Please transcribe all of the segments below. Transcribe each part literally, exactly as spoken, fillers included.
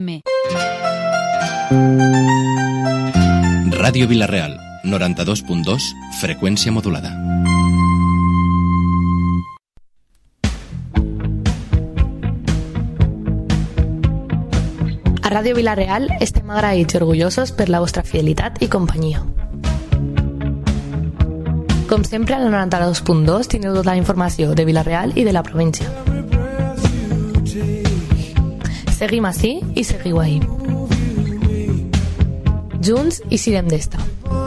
Ràdio Vila-real, noranta-dos punt dos, freqüència modulada. A Ràdio Vila-real estem agraïts i orgullosos per la vostra fidelitat i companyia. Com sempre, al noranta-dos punt dos teniu tota la informació de Vila-real i de la província. Seguim ací i seguiu ahí. Junts i sirem d'esta.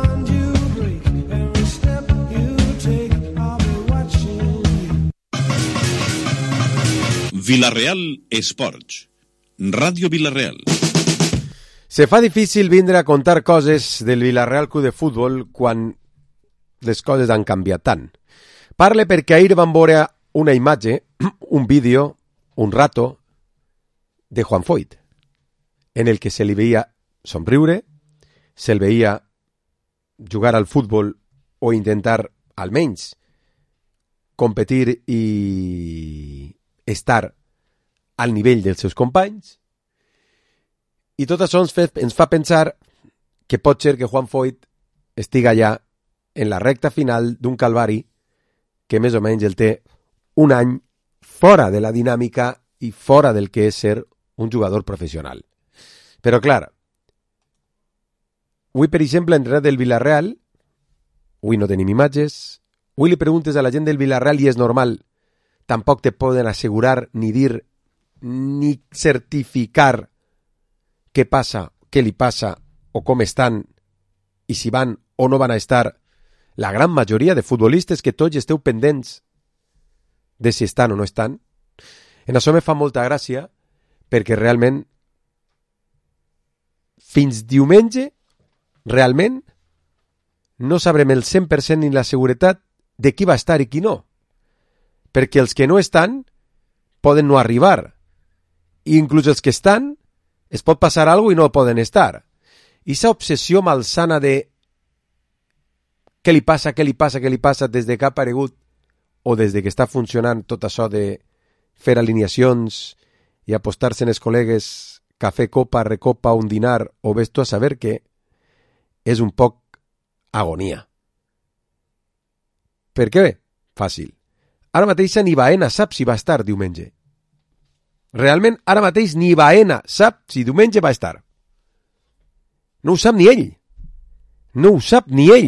Vila-real Esports. Ràdio Vila-real. Se fa difícil vindre a contar coses del Vila-real Club de Futbol quan les coses han canviat tant. Parle perquè ahir vam veure una imatge, un vídeo, un rato de Juan Foyth, en el que se li veia somriure, se'l veia jugar al futbol o intentar almenys competir i estar al nivell dels seus companys, i tot això ens, fe, ens fa pensar que pot ser que Juan Foyth estiga ja en la recta final d'un calvari que més o menys el té un any fora de la dinàmica i fora del que és ser un jugador professional. Però clar, avui per exemple en res del Vila-real, avui no tenim imatges, avui li preguntes a la gent del Vila-real i és normal, tampoc te poden assegurar ni dir ni certificar què passa, què li passa o com estan i si van o no van a estar la gran majoria de futbolistes que tots esteu pendents de si estan o no estan. En això me fa molta gràcia perquè realment fins diumenge realment no sabrem el cent per cent ni la seguretat de qui va estar i qui no, perquè els que no estan poden no arribar i inclús els que estan es pot passar alguna cosa i no poden estar. I aquesta obsessió malsana de què li passa, què li passa, què li passa des de que ha aparegut o des de que està funcionant tot això de fer alineacions i apostar-se en els col·legues cafè, copa, recopa, un dinar o ves tu a saber què, és un poc agonia. Per què? Fàcil. Ara mateix ni Baena sap si va estar diumenge. Realment, ara mateix ni Baena sap si diumenge va estar. No ho sap ni ell. No ho sap ni ell.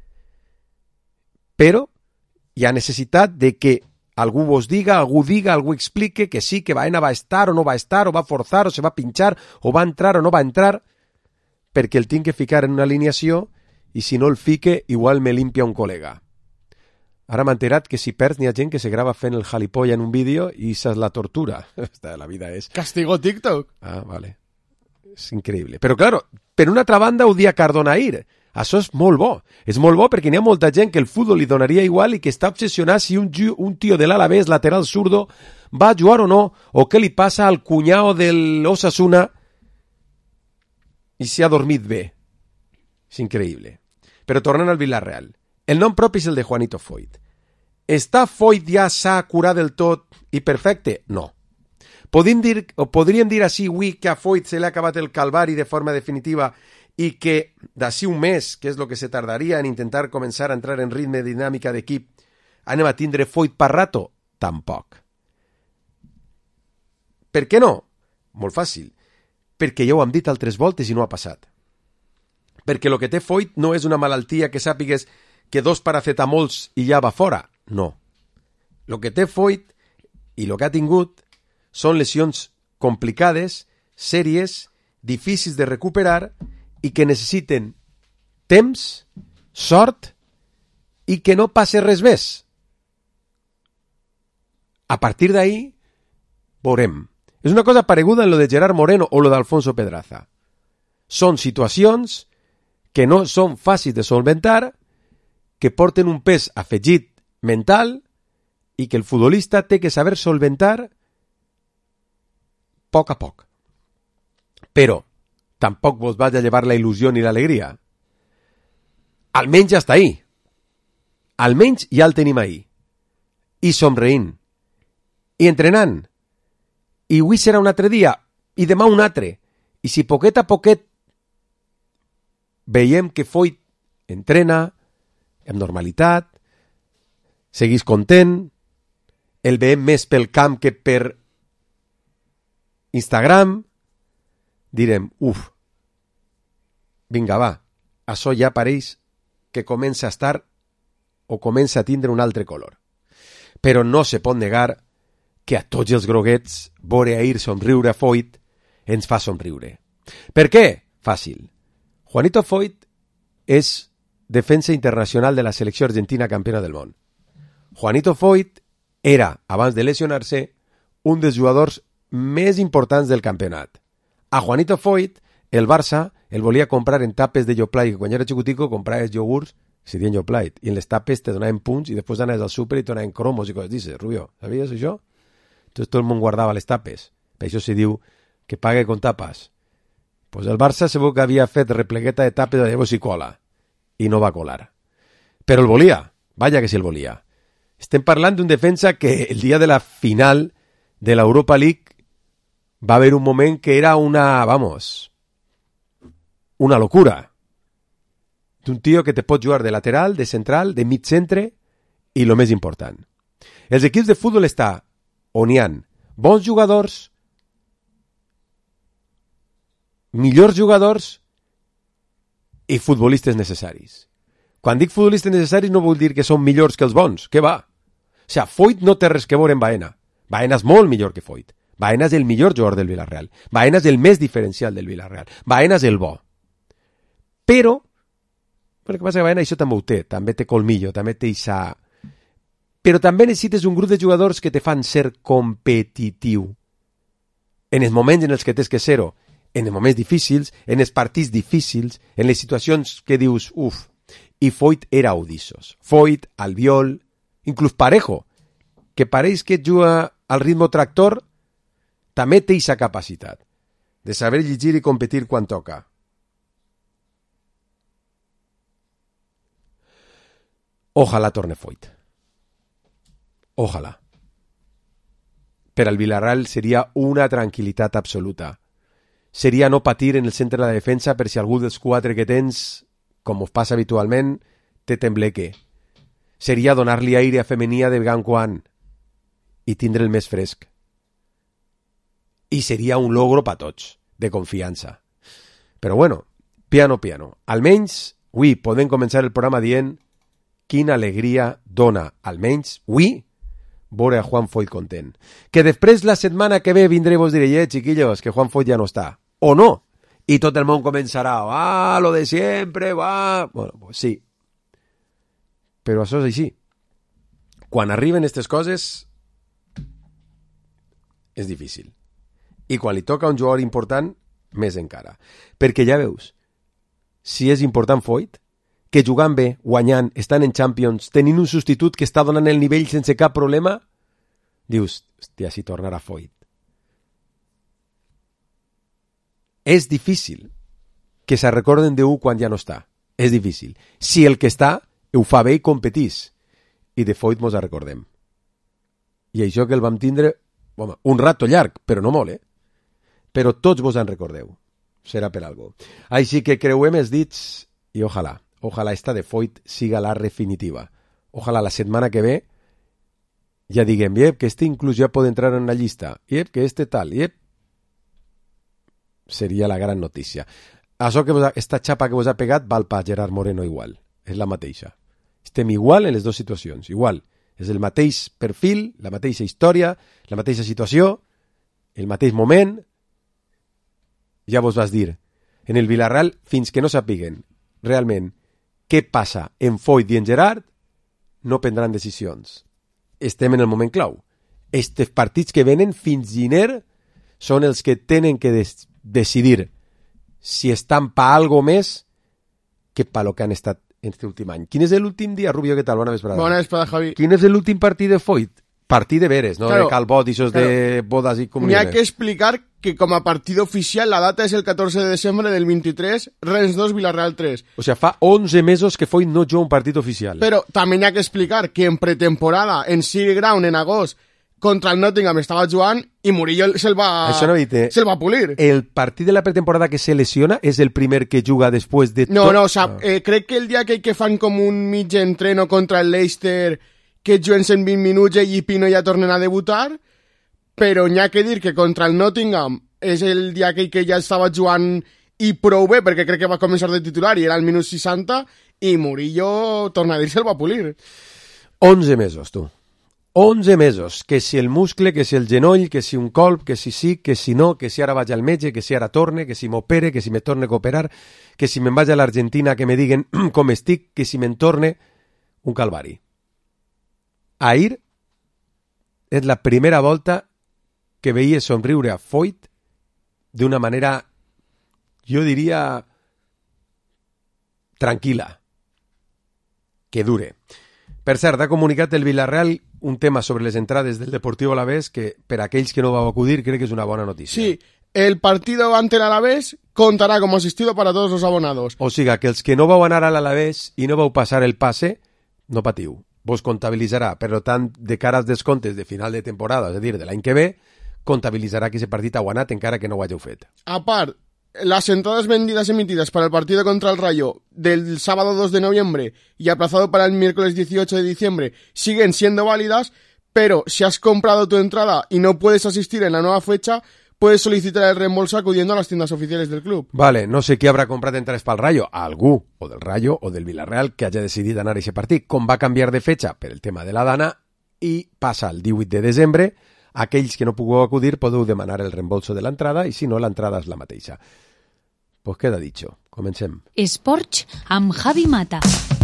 Però hi ha necessitat de que algú vos diga, algú diga, algú explique que sí, que Baena va estar o no va estar, o va forzar, o se va pinchar, o va entrar o no va entrar, perquè el tinc que ficar en una alineació i si no el fique, igual me limpia un col·lega. Ara m'ha enterat que si perds n'hi ha gent que se grava fent el jalipolla en un vídeo i esa és la tortura. La vida és... Castigo TikTok. Ah, vale. És increïble. Però, claro, per una altra banda ho dia Cardona ahir. Això és molt bo. És molt bo perquè n'hi ha molta gent que el futbol li donaria igual i que està obsessionat si un, un tio de l'Alavés, lateral zurdo, va a jugar o no, o què li passa al cunyao del Osasuna i si ha dormit bé. És increïble. Però tornant al Vila-real. El nom propi és el de Juanito Foyth. Està Foyth ja s'ha curat del tot i perfecte? No. Podríem dir, o podríem dir així avui que a Foyth se l'ha acabat el calvari de forma definitiva i que d'ací un mes, que és el que se tardaria en intentar començar a entrar en ritme de dinàmica d'equip, anem a tindre Foyth per rato? Tampoc. Per què no? Molt fàcil. Perquè ja ho hem dit altres voltes i no ha passat. Perquè el que té Foyth no és una malaltia que sàpigues que dos paracetamols i ja va fora. No. El que té Foyth i el que ha tingut són lesions complicades, sèries, difícils de recuperar i que necessiten temps, sort i que no passe res més. A partir d'ahí, veurem. És una cosa pareguda en lo de Gerard Moreno o lo d'Alfonso Pedraza. Són situacions que no són fàcils de solventar, que porten un pes afegit mental i que el futbolista té que saber solventar a poc a poc. Però tampoc vos vaig a llevar la il·lusió ni l'alegria. Almenys ja està ahí. Almenys ja el tenim ahí. I somreint. I entrenant. I avui serà un altre dia. I demà un altre. I si poquet a poquet veiem que Foyt entrena amb normalitat, seguís content, el veiem més pel camp que per Instagram, direm, uf, vinga, va, això ja pareix que comença a estar o comença a tindre un altre color. Però no se pot negar que a tots els groguets veure ahir somriure a Foyt ens fa somriure. Per què? Fàcil. Juanito Foyt és defensa internacional de la selecció argentina campiona del món. Juanito Foyt era, abans de lesionar-se, un dels jugadors més importants del campionat. A Juanito Foyt, el Barça el volia comprar en tapes de Yoplait, que quan era xicutico compraves iogurts que se diuen Yoplait, i en les tapes te donaven punts i després anaves al súper i te donaven cromos i coses. Dices, Rubio, sabies això? Entonces tot el món guardava les tapes. Per això se diu que pague con tapas. Pues el Barça segur que havia fet replegueta de tapes de llavors i cola, i no va colar. Però el volia, vaja que si el volia. Estem parlant d'un defensa que el dia de la final de l'Europa League va haver un moment que era una, vamos, una locura. D'un tio que te pot jugar de lateral, de central, de mig centre i lo més important. Els equips de futbol està on hi ha bons jugadors, millors jugadors i futbolistes necessaris. Quan dic futbolistes necessaris no vull dir que són millors que els bons, què va? O sigui, Foyt no té res que veure en Baena. Baena és molt millor que Foyt. Baena és el millor jugador del Villarreal. Baena és el més diferencial del Villarreal. Baena és el bo. Però, el que passa que Baena això també ho té, també té colmillo, també té ixa... Però també necessites un grup de jugadors que te fan ser competitiu. En els moments en els que tens que ser-ho, en els moments difícils, en els partits difícils, en les situacions que dius, uf, i Foyt era audissos. Foyt, Albiol, inclús Parejo, que pareix que juga al ritme tractor, també té aquesta capacitat de saber llegir i competir quan toca. Ojalà torne Foyt. Ojalà. Per al Villarreal seria una tranquil·litat absoluta. Seria no patir en el centre de la defensa per si algú dels quatre que tens, com us passa habitualment, te tembleque. Seria donar-li aire a femenia de vegant quan i tindre el més fresc. I seria un logro per tots, de confiança. Però bueno, piano piano. Almenys, avui podem començar el programa dient quina alegria dona, almenys, avui, veure a Juan Foyt content. Que després la setmana que ve vindré i vos diré, eh, chiquillos, que Juan Foyt ja no està. O no. I tot el món començarà, ah, lo de siempre, va... Bueno, pues sí. Però això és així. Quan arriben aquestes coses, és difícil. I quan li toca a un jugador important, més encara. Perquè ja veus, si és important Foyt, que jugant bé, guanyant, estan en Champions, tenint un substitut que està donant el nivell sense cap problema, dius, hòstia, si tornarà Foyt. És difícil que se recorden d'un quan ja no està. És difícil. Si el que està ho fa bé i competís. I de Foyt mos recordem. I això que el vam tindre, home, un rato llarg, però no molt, eh? Però tots vos en recordeu. Serà per algo. Així que creuem els dits i ojalà, ojalà esta de Foyt siga la definitiva. Ojalà la setmana que ve ja diguem, iep, que este inclús ja pot entrar en la llista. Iep, que este tal, iep. Seria la gran notícia. Això que vos ha, esta xapa que vos ha pegat val per Gerard Moreno igual. És la mateixa. Estem igual en les dues situacions. Igual. És el mateix perfil, la mateixa història, la mateixa situació, el mateix moment. Ja vos vas dir. En el Villarreal, fins que no sapiguen realment què passa en Foyt i en Gerard, no prendran decisions. Estem en el moment clau. Estes partits que venen fins gener són els que tenen que des- decidir si estan pa algo més que pa lo que han estat en este últim any. Quin és l'últim dia, Rubio? Què tal? Bona vesprada. Bona vesprada, Javi. Quin és l'últim partit de Foyt? Partit de veres, no Claro, de calbot, esos claro. de bodas y N'hi ha comuniones. que explicar que com a partido oficial la data és el catorze de desembre del vint-i-tres, Rennes dos, Villarreal tres. O sea, fa once mesos que Foyt no juga un partit oficial. Però també n'hi ha que explicar que en pretemporada, en City Ground, en agost, contra el Nottingham estava jugant i Murillo se'l va, Això no ho he dit, eh? se'l va polir. El partit de la pretemporada que se lesiona és el primer que juga després de No, tot? no, o sea, eh, crec que el dia que, que fan com un mig entreno contra el Leicester, que juguen cent vint minuts ell i Pino ja tornen a debutar, però n'hi ha que dir que contra el Nottingham és el dia que, que ja estava jugant i prou bé, perquè crec que va començar de titular i era al minut seixanta, i Murillo, torna a dir, se'l va polir. onze mesos, tu. onze mesos. Que si el muscle, que si el genoll, que si un colp, que si sí, que si no, que si ara vaig al metge, que si ara torne, que si m'opere, que si me torne a operar, que si me'n vaig a l'Argentina que me diguen com estic, que si me'n torne... Un calvari. Ahir és la primera volta que veia somriure a Foyt d'una manera, jo diria, tranquil·la. Que dure. Per cert, ha comunicat el Villarreal un tema sobre les entrades del Deportivo Alavés que per a aquells que no vau acudir crec que és una bona notícia. Sí, el partido ante el Alavés contará como asistido para todos los abonados. O sigui, que els que no vau anar a l'Alavés i no vau passar el passe, no patiu. Vos comptabilitzarà, per tant, de cara als descomptes de final de temporada, és a dir, de l'any que ve, comptabilitzarà que ese partit ha guanyat encara que no ho hàgiu fet. A part, las entradas vendidas emitidas para el partido contra el Rayo del sábado dos de noviembre y aplazado para el miércoles dieciocho de diciembre siguen siendo válidas, pero si has comprado tu entrada y no puedes asistir en la nueva fecha, puedes solicitar el reembolso acudiendo a las tiendas oficiales del club. Vale, no sé qui haurà comprat entrades pel Rayo, a algú, o del Rayo o del Villarreal, que hagi decidit anar a aquest partit. Com va canviar de fetxa per el tema de la dana i passa el divuit de desembre, aquells que no pugueu acudir podeu demanar el reembolso de l'entrada i si no, l'entrada és la mateixa. Pues queda dicho. Comencem. Esports amb Javi Mata.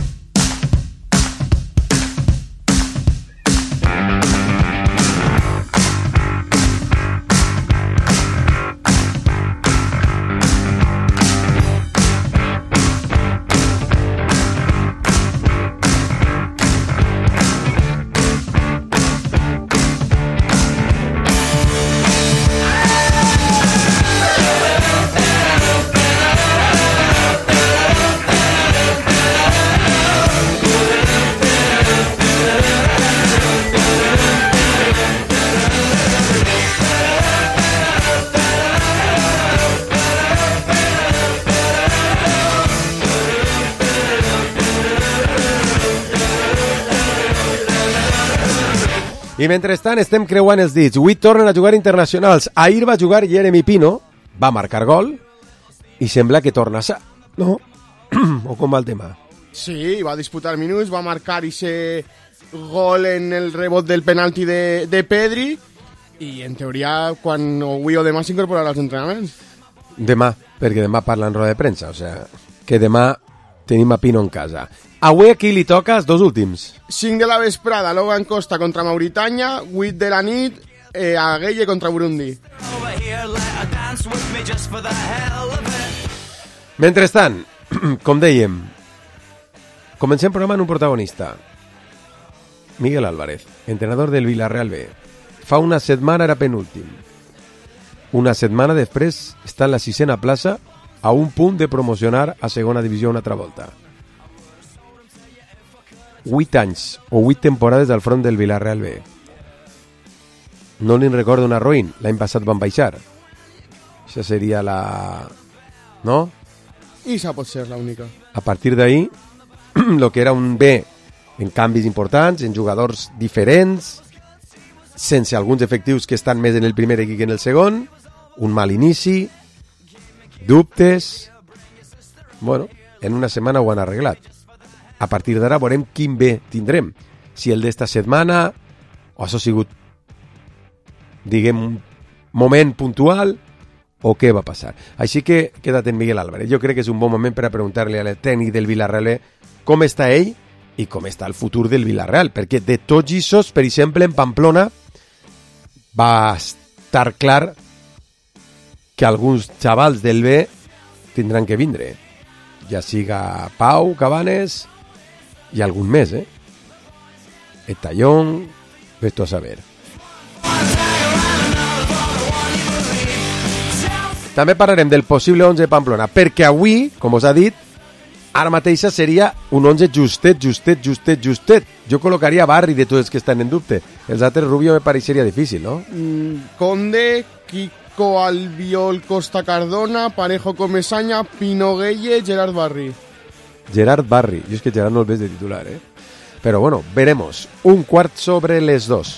I mentrestant estem creuant els dits. Avui tornen a jugar internacionals. Ahir va jugar Jeremy Pino, va marcar gol i sembla que torna sa, no? O com va el tema? Sí, va disputar minuts, va marcar ese gol en el rebot del penalti de, de Pedri i en teoria quan avui o demà s'incorporarà als entrenaments. Demà, perquè demà parla en roda de premsa, o sigui, que demà tenim a Pino en casa. Avui aquí li toca els dos últims. cinc de la vesprada, Logan Costa contra Mauritània, vuit de la nit, eh, a Gueye contra Burundi. Mentrestant, com dèiem, comencem programa en un protagonista. Miguel Álvarez, entrenador del Villarreal B. Fa una setmana era penúltim. Una setmana després està en la sisena plaça a un punt de promocionar a segona divisió una altra volta. Vuit anys o vuit temporades al front del Villarreal B. No li'n recordo una Roín, l'any passat van baixar. Això seria la... no? I esa pot ser l'única. A partir d'ahir, lo que era un B en canvis importants, en jugadors diferents, sense alguns efectius que estan més en el primer equip que en el segon, un mal inici, dubtes... Bueno, en una setmana ho han arreglat. A partir d'ara veurem quin B tindrem. Si el d'esta setmana, o això ha sigut, diguem, un moment puntual, o què va passar. Així que queda't en Miguel Álvarez. Jo crec que és un bon moment per a preguntar-li al tècnic del Villarreal com està ell i com està el futur del Villarreal. Perquè de tots aquests, per exemple, en Pamplona, va estar clar que alguns xavals del B tindran que vindre. Ja siga Pau, Cabanes... i algun més, eh? Etallón, vés-t'ho a saber. També parlarem del possible onze de Pamplona, perquè avui, com us ha dit, ara mateixa seria un onze justet, justet, justet, justet. Jo col·locaria Barri de tots els que estan en dubte. Els altres Rubio me pareixeria difícil, no? Mm, Conde, Kiko Albiol, Costa Cardona, Parejo Comesaña, Pino Gueye, Gerard Barri. Gerard Barri. Jo és que Gerard no el ves de titular, eh? Però bueno, veremos. Un quart sobre les dos.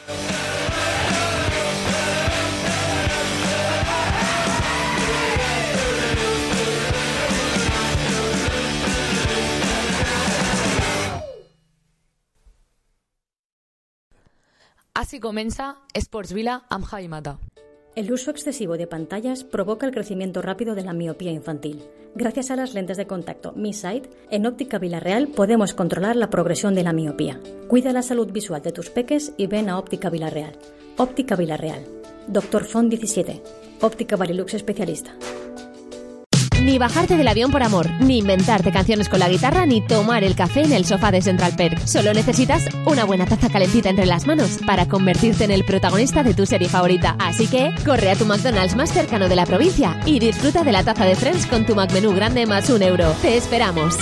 Así comienza Sports Vila amb Javi Mata. El uso excesivo de pantallas provoca el crecimiento rápido de la miopía infantil. Gracias a las lentes de contacto Mi Sight, en Óptica Vilarreal podemos controlar la progresión de la miopía. Cuida la salud visual de tus peques y ven a Óptica Vilarreal. Óptica Vilarreal. Doctor Font diecisiete. Óptica Barilux especialista. Ni bajarte del avión por amor, ni inventarte canciones con la guitarra, ni tomar el café en el sofá de Central Perk. Solo necesitas una buena taza calentita entre las manos para convertirte en el protagonista de tu serie favorita. Así que corre a tu McDonald's más cercano de la provincia y disfruta de la taza de Friends con tu McMenú grande más un euro. ¡Te esperamos!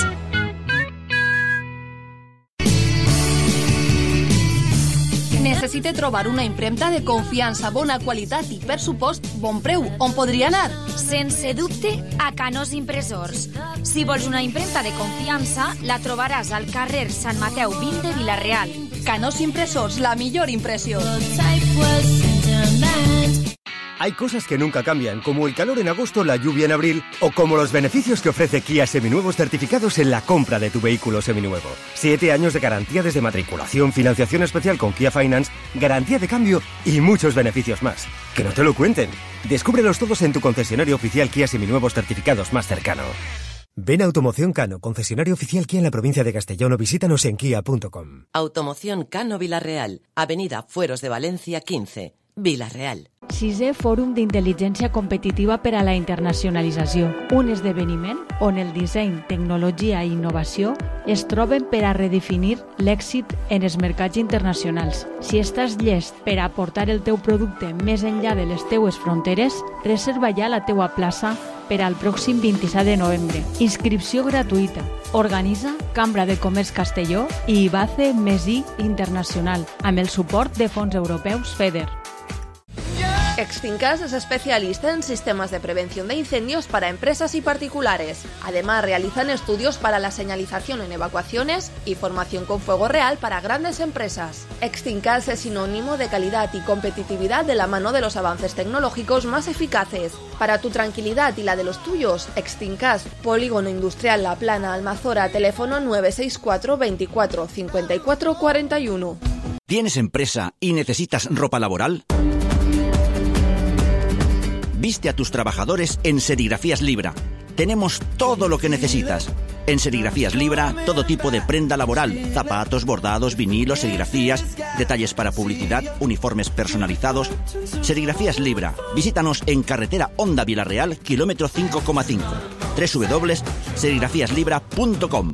Necessite trobar una impremta de confiança, bona qualitat i, per supost, bon preu. On podria anar? Sense dubte, a Canós Impressors. Si vols una impremta de confiança, la trobaràs al carrer Sant Mateu vint de Vilareal. Canós Impressors, la millor impressió. Hay cosas que nunca cambian, como el calor en agosto, la lluvia en abril, o como los beneficios que ofrece Kia Seminuevos certificados en la compra de tu vehículo seminuevo. Siete años de garantía desde matriculación, financiación especial con Kia Finance, garantía de cambio y muchos beneficios más. Que no te lo cuenten. Descúbrelos todos en tu concesionario oficial Kia Seminuevos certificados más cercano. Ven a Automoción Cano, concesionario oficial Kia en la provincia de Castellón, o visítanos en kia punto com. Automoción Cano Vilarreal, Avenida Fueros de Valencia quince, Vilarreal. Sisè Fòrum d'Intel·ligència Competitiva per a la Internacionalització, un esdeveniment on el disseny, tecnologia i innovació es troben per a redefinir l'èxit en els mercats internacionals. Si estàs llest per a portar el teu producte més enllà de les teues fronteres, reserva ja la teua plaça per al pròxim vint-i-set de novembre. Inscripció gratuïta. Organitza Cambra de Comerç Castelló i IBACE Mesí Internacional, amb el suport de fons europeus FEDER. Extincas es especialista en sistemas de prevención de incendios para empresas y particulares. Además, realizan estudios para la señalización en evacuaciones y formación con fuego real para grandes empresas. Extincas es sinónimo de calidad y competitividad de la mano de los avances tecnológicos más eficaces. Para tu tranquilidad y la de los tuyos, Extincas, Polígono Industrial La Plana, Almazora, teléfono nueve seis cuatro veinticuatro cincuenta y cuatro cuarenta y uno. ¿Tienes empresa y necesitas ropa laboral? Viste a tus trabajadores en Serigrafías Libra. Tenemos todo lo que necesitas. En Serigrafías Libra, todo tipo de prenda laboral, zapatos, bordados, vinilos, serigrafías, detalles para publicidad, uniformes personalizados. Serigrafías Libra. Visítanos en carretera Honda Vilarreal, kilómetro cinco coma cinco. doble u doble u doble u punto serigrafías libra punto com.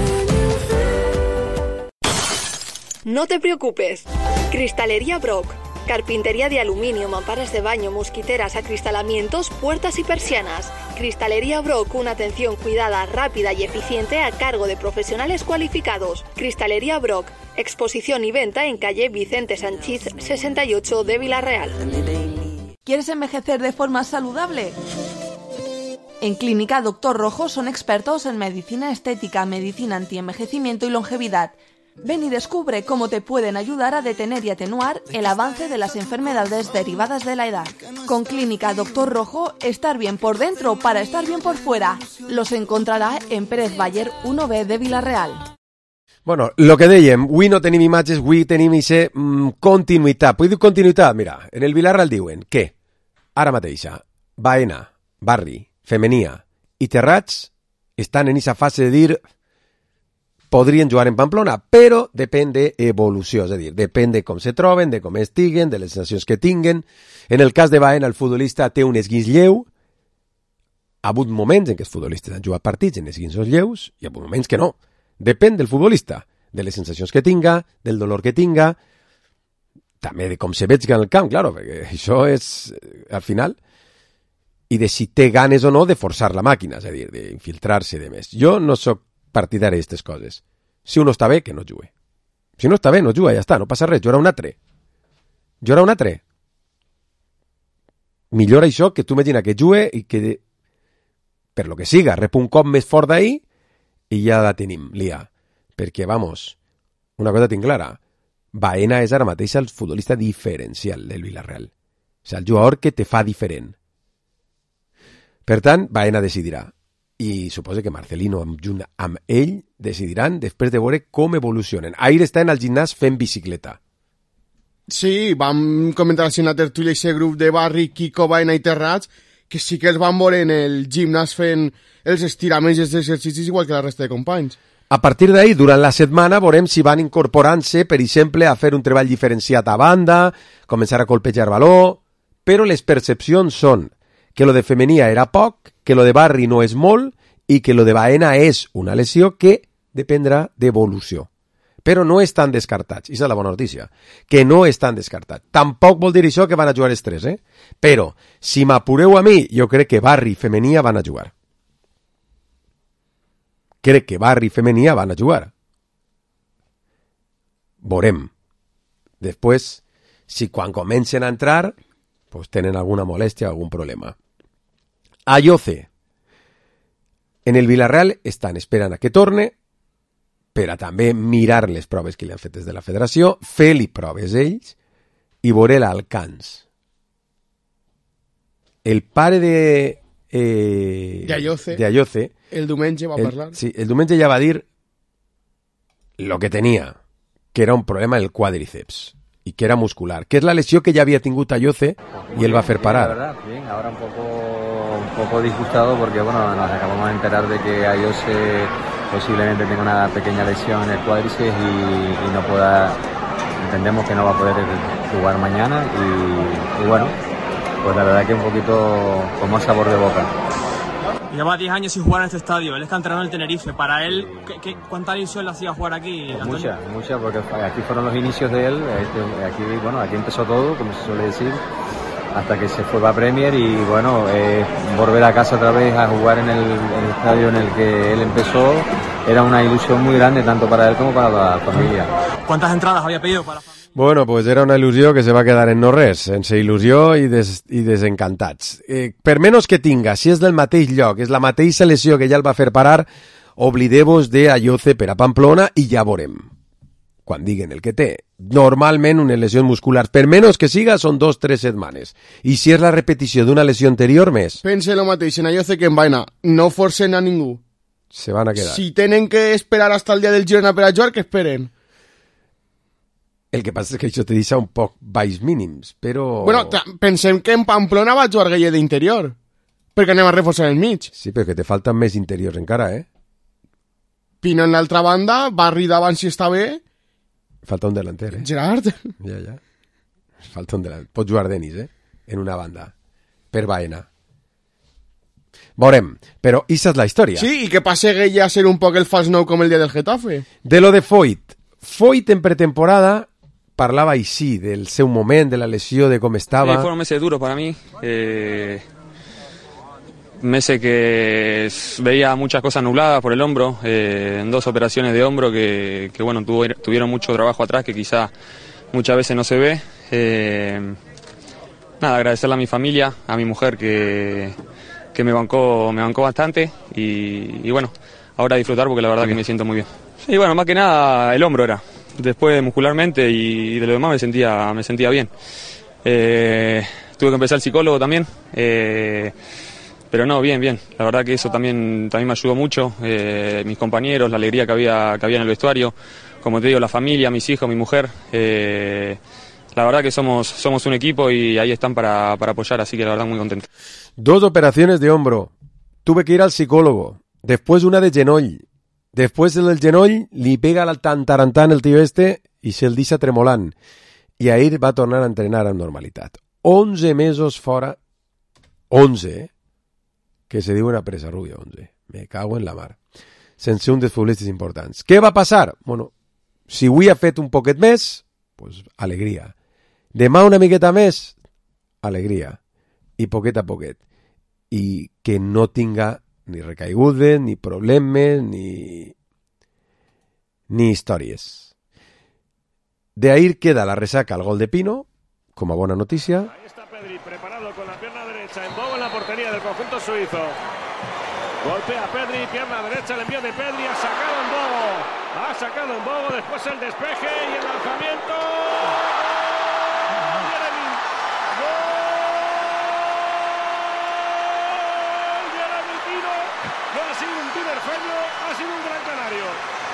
No te preocupes. Cristalería Brock. Carpintería de aluminio, mamparas de baño, mosquiteras, acristalamientos, puertas y persianas. Cristalería Brock, una atención cuidada, rápida y eficiente a cargo de profesionales cualificados. Cristalería Brock, exposición y venta en calle Vicente Sanchís sesenta y ocho de Vilarreal. ¿Quieres envejecer de forma saludable? En Clínica Doctor Rojo son expertos en medicina estética, medicina antienvejecimiento y longevidad. Ven y descubre cómo te pueden ayudar a detener y atenuar el avance de las enfermedades derivadas de la edad. Con Clínica Doctor Rojo, estar bien por dentro para estar bien por fuera. Los encontrarà en Pérez Bayer uno B de Vilarreal. Bueno, lo que dèiem, avui no tenim imatges, avui tenim ixe mm, continuïtat. Vull dir continuïtat? Mira, en el Vilarreal diuen que ara mateixa Baena, Barri, Femenia i Terrats estan en aquesta fase de dir podrien jugar en Pamplona, però depèn d'evolució, és a dir, depèn de com se troben, de com estiguen, de les sensacions que tinguen. En el cas de Baena, el futbolista té un esguinç lleu. Ha hagut moments en què els futbolistes han jugat partits en esguinços lleus i ha hagut moments que no. Depèn del futbolista, de les sensacions que tinga, del dolor que tinga, també de com se veig en el camp, claro, perquè això és, al final... i de si té ganes o no de forçar la màquina, és a dir, d'infiltrar-se de més. Jo no sóc partidari d'aquestes coses. Si uno està bé, que no jugui. Si no està bé, no juga, ja està, no passa res, jugarà un altre. Jugarà un altre. Millor això que tu imagina que jugue i que, per lo que siga, rep un cop més fort d'ahir i ja la tenim, lia. Perquè, vamos, una cosa tinc clara, Baena és ara mateix el futbolista diferencial del Villarreal. O sigui, el jugador que te fa diferent. Per tant, Baena decidirà. I suposo que Marcelino junt amb ell decidiran després de veure com evolucionen. Ahir està en el gimnàs fent bicicleta. Sí, vam comentar així en la tertúlia aquest grup de Barri, Kiko, Baena i Terrats, que sí que els van veure en el gimnàs fent els estiraments i els exercicis igual que la resta de companys. A partir d'ahir, durant la setmana, veurem si van incorporant-se, per exemple, a fer un treball diferenciat a banda, començar a colpejar valor, però les percepcions són que lo de Femenia era poc, que lo de Barri no és molt i que lo de Baena és una lesió que dependrà d'evolució. Però no estan descartats, i és la bona notícia, que no estan descartats. Tampoc vol dir això que van a jugar els tres, eh? Però, si m'apureu a mi, jo crec que Barri i Femenia van a jugar. Crec que Barri i Femenia van a jugar. Veurem. Després, si quan comencen a entrar, pues tenen alguna molèstia o algun problema. Ayoce. En el Villarreal estan esperant a que torne, per a també mirar les proves que li han fet des de la federació, fer-li proves ells i veure l'alcans. El pare de... Eh, de Ayoce, de Ayoce el diumenge va el, parlar. Sí, el diumenge ja va dir lo que tenia, que era un problema del quadríceps y que era muscular, que es la lesión que ya había tingut Ayoce y él va a hacer parar. La verdad, bien, ahora un poco, un poco disgustado porque bueno, nos acabamos de enterar de que Ayoce posiblemente tenga una pequeña lesión en el cuádriceps y, y no pueda, entendemos que no va a poder jugar mañana y, y bueno, pues la verdad que un poquito con más sabor de boca. Lleva diez años sin jugar en este estadio, él es canterano del Tenerife. Para él, ¿qué, qué, ¿cuánta ilusión le hacía jugar aquí, Antonio? Mucha, mucha, porque aquí fueron los inicios de él, este, aquí, bueno, aquí empezó todo, como se suele decir, hasta que se fue a Premier y bueno, eh, volver a casa otra vez a jugar en el, en el estadio en el que él empezó era una ilusión muy grande tanto para él como para la familia. ¿Cuántas entradas había pedido para la familia? Bueno, pues era una il·lusió que se va quedar en no res, sense il·lusió i, des, i desencantats. Eh, per menys que tinga, si és del mateix lloc, és la mateixa lesió que ja el va fer parar, oblideu-vos de Ayoce per a Pamplona i ja veurem. Quan diguen el que té. Normalment unes lesions musculars, per menys que siga, són dos o tres setmanes. I si és la repetició d'una lesió anterior, més. Pense lo mateix en Ayoce que en Baena. No forcen a ningú. Se van a quedar. Si tenen que esperar hasta el dia del Girona per a jugar, que esperen. El que passa és que això te deixa un poc baix mínims, però... Bueno, pensem que en Pamplona va jugar Guille d'interior, perquè anem a reforçar el mig. Sí, però que te falten més interiors encara, eh? Pino en l'altra banda, Barri davant si està bé... Falta un delanter, eh? Gerard. Ja, ja. Falta un delanter. Pot jugar Denis, eh? En una banda. Per Baena. Veurem, però issa és la història. Sí, i que passe Guille a ser un poc el fals nou com el dia del Getafe. De lo de Foyt. Foyt en pretemporada... parlava així del seu moment, de la lesió, de com estava. Sí, fueron meses duros para mí, eh, meses que veía muchas cosas nubladas por el hombro, eh, en dos operaciones de hombro que, que bueno, tuvo, tuvieron mucho trabajo atrás que quizá muchas veces no se ve. Eh, nada, agradecerle a mi familia, a mi mujer que, que me bancó, me bancó bastante y, y bueno, ahora disfrutar porque la verdad que me siento muy bien. Y bueno, más que nada el hombro era. Después muscularmente y de lo demás me sentía, me sentía bien. Eh, tuve que empezar el psicólogo también, eh, pero no, bien, bien. La verdad que eso también, también me ayudó mucho. Eh, mis compañeros, la alegría que había, que había en el vestuario, como te digo, la familia, mis hijos, mi mujer. Eh, la verdad que somos, somos un equipo y ahí están para, para apoyar, así que la verdad muy contento. Dos operaciones de hombro. Tuve que ir al psicólogo. Después una de genoll. Després del genoll li pega al tantarantant el tio este i se'l deixa tremolant. I ahir va tornar a entrenar amb normalitat. onze mesos fora, onze, eh? Que se diu una presa rubia, onze. Me cago en la mar. Sense un dels futbolistes importants. Què va passar? Bueno, si avui ha fet un poquet més, pues alegria. Demà una miqueta més, alegria. I poquet a poquet. i que no tinga ni recaigudes, ni problemes, ni, ni històries. De ahí queda la resaca al gol de Pino, como buena noticia. Ahí está Pedri, preparado con la pierna derecha, en Bogo en la portería del conjunto suizo. Golpea Pedri, pierna derecha, el envío de Pedri, ha sacado en Bogo. Ha sacado en Bogo, después el despeje y el lanzamiento. Jeremy. ¡Gol! Jeremy Pino. No ha sido un tinerfeño, ha sido un gran canario.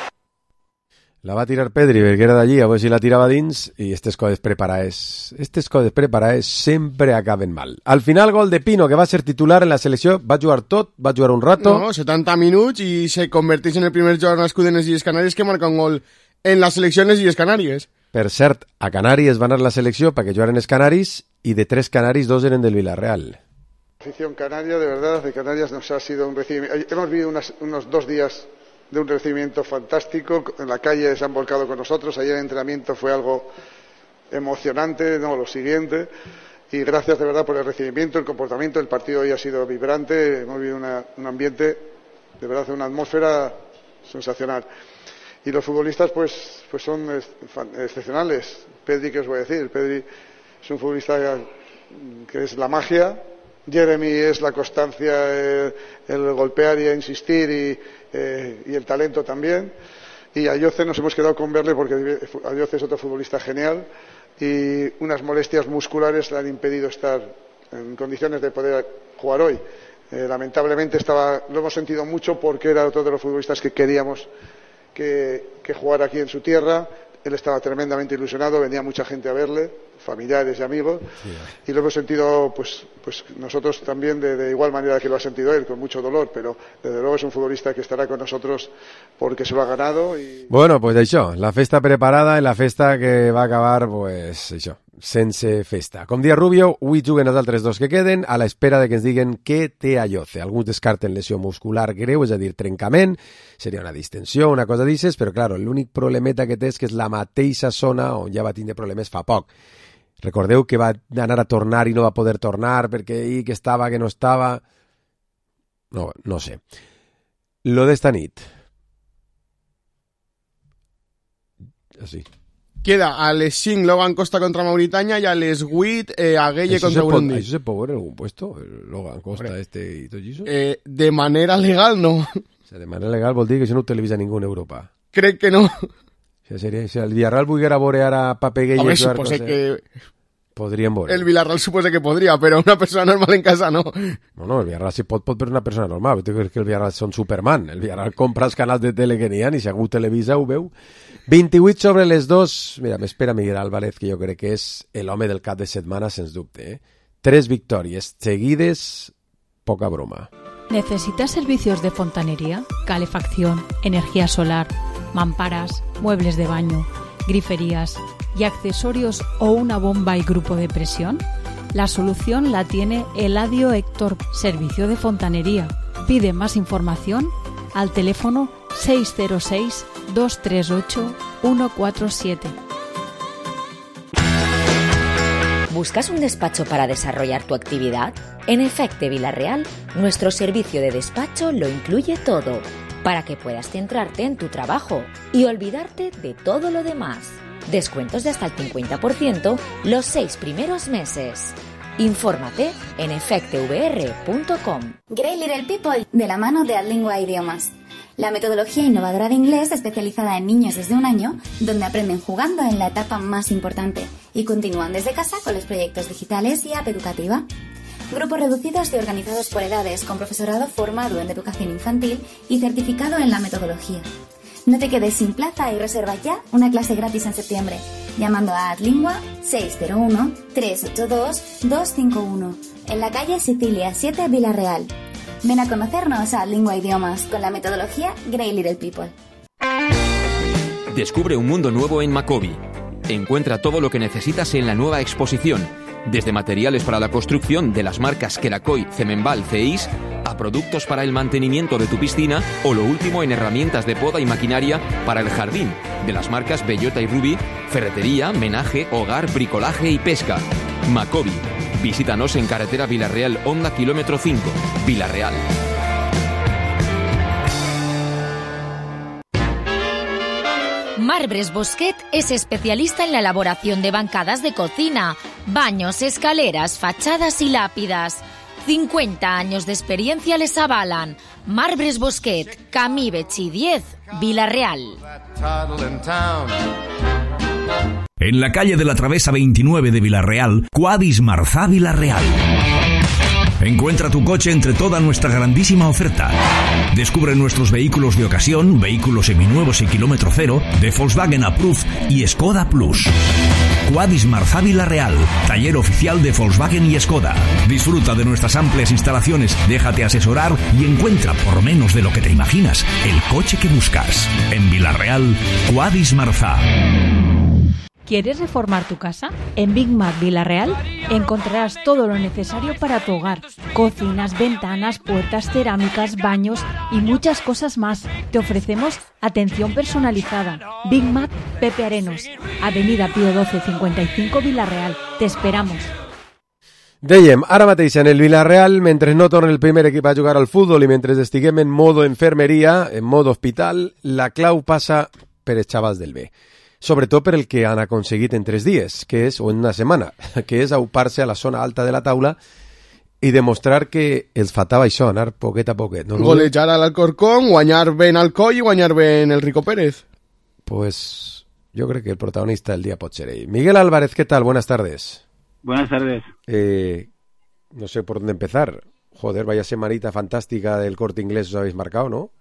La va a tirar Pedri perquè era d'allí, a veure si la tirava dins, i estes coses preparades, estes coses preparades sempre acaben mal. Al final, gol de Pino, que va ser titular en la selecció, va jugar tot, va jugar un rato... No, setanta minuts i se converteix en el primer jugador nascut en les Illes Canàries que marca un gol en la selecció en les Illes Canàries. Per cert, a Canàries van anar la selecció perquè jugaren els canaris, i de tres canaris, dos eren del Villarreal. La afición canaria, de verdad, de Canarias nos ha sido un recibimiento. Hemos vivido unas, unos dos días de un recibimiento fantástico, en la calle se han volcado con nosotros, ayer el entrenamiento fue algo emocionante, no, lo siguiente, y gracias de verdad por el recibimiento, el comportamiento, el partido hoy ha sido vibrante, hemos vivido una, un ambiente, de verdad, una atmósfera sensacional. Y los futbolistas pues, pues son excepcionales. Pedri, ¿qué os voy a decir? Pedri es un futbolista que es la magia, Jeremy es la constancia, el, el golpear y insistir y, eh, y el talento también. Y Ayoce nos hemos quedado con verle porque Ayoce es otro futbolista genial y unas molestias musculares le han impedido estar en condiciones de poder jugar hoy. Eh, lamentablemente estaba, lo hemos sentido mucho porque era otro de los futbolistas que queríamos que, que jugara aquí en su tierra. Él estaba tremendamente ilusionado, venía mucha gente a verle, familiares y amigos, sí, y lo hemos sentido, pues, pues nosotros también de, de igual manera que lo ha sentido él, con mucho dolor, pero desde luego es un futbolista que estará con nosotros porque se lo ha ganado. Y... Bueno, pues això, la festa preparada i la festa que va acabar, pues això, sense festa. Com dia Rubio, avui juguen els altres dos que queden a l'espera de que ens diguen què té Ayoce. Alguns descarten lesió muscular greu, és a dir, trencament, seria una distensió, una cosa d'aixes, però claro, l'únic problemeta que té és que és la mateixa zona on ja va tindre problemes fa poc. Recordeu que va anar a tornar i no va poder tornar perquè ahir que estava, que no estava... No, no sé. Lo d'esta nit. Así. Queda a les cinc Logan Costa contra Mauritania y a les vuit eh, Aguelle contra Burundi. ¿Eso se puede ver en algún puesto? El Logan Costa Hombre. este y tot això? Eh, de manera legal, no. O sea, de manera legal vol dir que això no ho televisa ningú en Europa. Crec que no. O sea, seria, si el Villarreal volguera veure ara Papeguella... Home, supose que... Podrien veure. El Villarreal supose que podria, però una persona normal en casa no. No, no, el Villarreal sí pot, pot per una persona normal. Tu creus que el Villarreal són Superman. El Villarreal compra els canals de tele que n'hi ha i si algú televisa ho veu. vint-i-vuit sobre les dos. Mira, m'espera Miguel Álvarez, que jo crec que és l'home del cap de setmana, sens dubte. Eh? Tres victòries seguides, poca broma. ¿Necesitas servicios de fontanería, calefacción, energía solar, mamparas, muebles de baño, griferías y accesorios o una bomba y grupo de presión? La solución la tiene Eladio Héctor, servicio de fontanería. Pide más información al teléfono seis cero seis, dos tres ocho, uno cuatro siete. ¿Buscas un despacho para desarrollar tu actividad? En Efecte Villarreal, nuestro servicio de despacho lo incluye todo, para que puedas centrarte en tu trabajo y olvidarte de todo lo demás. Descuentos de hasta el cincuenta por ciento los seis primeros meses. Infórmate en efecte v r punto com. Great Little People, de la mano de Adlingua Idiomas. La metodología innovadora de inglés especializada en niños desde un año, donde aprenden jugando en la etapa más importante y continúan desde casa con los proyectos digitales y app educativa. Grupos reducidos y organizados por edades, con profesorado formado en educación infantil y certificado en la metodología. No te quedes sin plaza y reserva ya una clase gratis en septiembre, llamando a Adlingua seis cero uno, tres ocho dos, dos cinco uno, en la calle Sicilia siete, Villarreal. Ven a conocernos a Adlingua Idiomas con la metodología Great Little People. Descubre un mundo nuevo en Macobi. Encuentra todo lo que necesitas en la nueva exposición, desde materiales para la construcción de las marcas Kerakoy, Cemenbal, Ceis, a productos para el mantenimiento de tu piscina o lo último en herramientas de poda y maquinaria para el jardín, de las marcas Bellota y Ruby, ferretería, menaje, hogar, bricolaje y pesca. Macobi, Visítanos en carretera Villarreal Honda kilómetro cinco, Villarreal. Marbres Bosquet es especialista en la elaboración de bancadas de cocina, baños, escaleras, fachadas y lápidas. cincuenta años de experiencia les avalan. Marbres Bosquet, Camí Betxí diez, Villarreal. En la calle de la Travesa veintinueve de Villarreal, Quadis Marzá Villarreal. Encuentra tu coche entre toda nuestra grandísima oferta. Descubre nuestros vehículos de ocasión, vehículos seminuevos y kilómetro cero, de Volkswagen Approved y Skoda Plus. Quadis Marzá Villarreal, taller oficial de Volkswagen y Skoda. Disfruta de nuestras amplias instalaciones, déjate asesorar y encuentra, por menos de lo que te imaginas, el coche que buscas. En Villarreal, Quadis Marzá. ¿Quieres reformar tu casa? En Big Mac Villarreal encontrarás todo lo necesario para tu hogar. Cocinas, ventanas, puertas, cerámicas, baños y muchas cosas más. Te ofrecemos atención personalizada. Big Mac Pepe Arenos, Avenida Pío doce cincuenta y cinco Villarreal. Te esperamos. Dèiem, ara mateix en el Villarreal, mentre no torna el primer equip a jugar al futbol i mentre estiguem en modo enfermeria, en modo hospital, la clau passa per els xavals del B. Sobretot per el que han aconseguit en tres dies, que és, o en una setmana, que és aupar-se a la zona alta de la taula i demostrar que els faltava això, anar poquet a poquet. No? Golejar a l'Alcorcón, guanyar ben Alcoy i guanyar ben el Rico Pérez. Pues yo creo que el protagonista del día pot ser ell. Miguel Álvarez, ¿qué tal? Buenas tardes. Buenas tardes. Eh, no sé por dónde empezar. Joder, vaya semanita fantástica del Corte Inglés os habéis marcado, ¿no?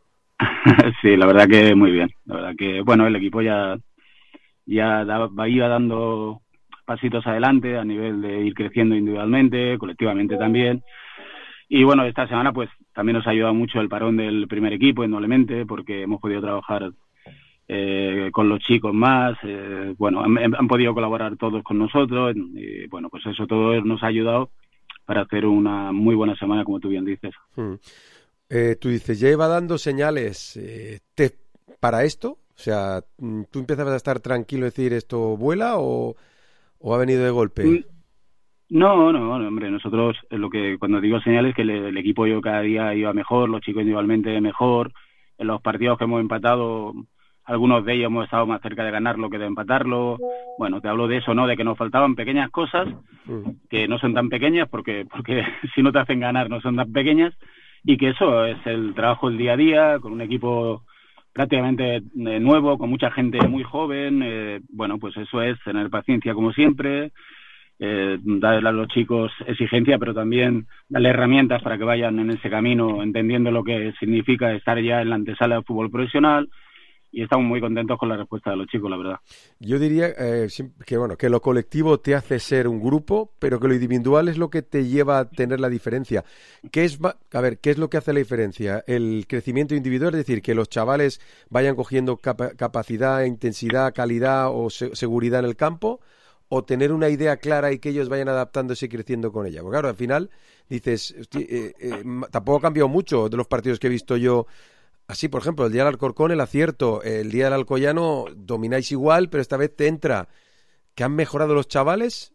Sí, la verdad que muy bien. La verdad que, bueno, el equipo ya, ya daba, iba dando pasitos adelante a nivel de ir creciendo individualmente, colectivamente también. Y bueno, esta semana pues también nos ha ayudado mucho el parón del primer equipo, indudablemente, porque hemos podido trabajar eh, con los chicos más. Eh, bueno, han, han podido colaborar todos con nosotros. Y bueno, pues eso todo nos ha ayudado para hacer una muy buena semana, como tú bien dices. Hmm. Eh, tú dices, ya iba dando señales eh, te, para esto, o sea, ¿tú empezabas a estar tranquilo y decir esto vuela o, o ha venido de golpe? No, no, hombre, nosotros lo que cuando digo señales que el, el equipo yo cada día iba mejor, los chicos individualmente mejor, en los partidos que hemos empatado, algunos de ellos hemos estado más cerca de ganarlo que de empatarlo. Bueno, te hablo de eso, ¿no? De que nos faltaban pequeñas cosas que no son tan pequeñas porque porque si no te hacen ganar no son tan pequeñas. Y que eso es el trabajo del día a día, con un equipo prácticamente eh, nuevo, con mucha gente muy joven. Eh, bueno, pues eso es tener paciencia como siempre, eh, darle a los chicos exigencia, pero también darle herramientas para que vayan en ese camino, entendiendo lo que significa estar ya en la antesala del fútbol profesional. Y estamos muy contentos con la respuesta de los chicos, la verdad. Yo diría eh, que bueno que lo colectivo te hace ser un grupo, pero que lo individual es lo que te lleva a tener la diferencia. ¿Qué es, a ver, qué es lo que hace la diferencia? El crecimiento individual, es decir, que los chavales vayan cogiendo capa capacidad, intensidad, calidad o se seguridad en el campo, o tener una idea clara y que ellos vayan adaptándose y creciendo con ella. Porque claro, al final dices, eh, eh, tampoco ha cambiado mucho de los partidos que he visto yo. Así, por ejemplo, el día del Alcorcón, el acierto, el día del Alcoyano, domináis igual, pero esta vez te entra. ¿Qué han mejorado los chavales?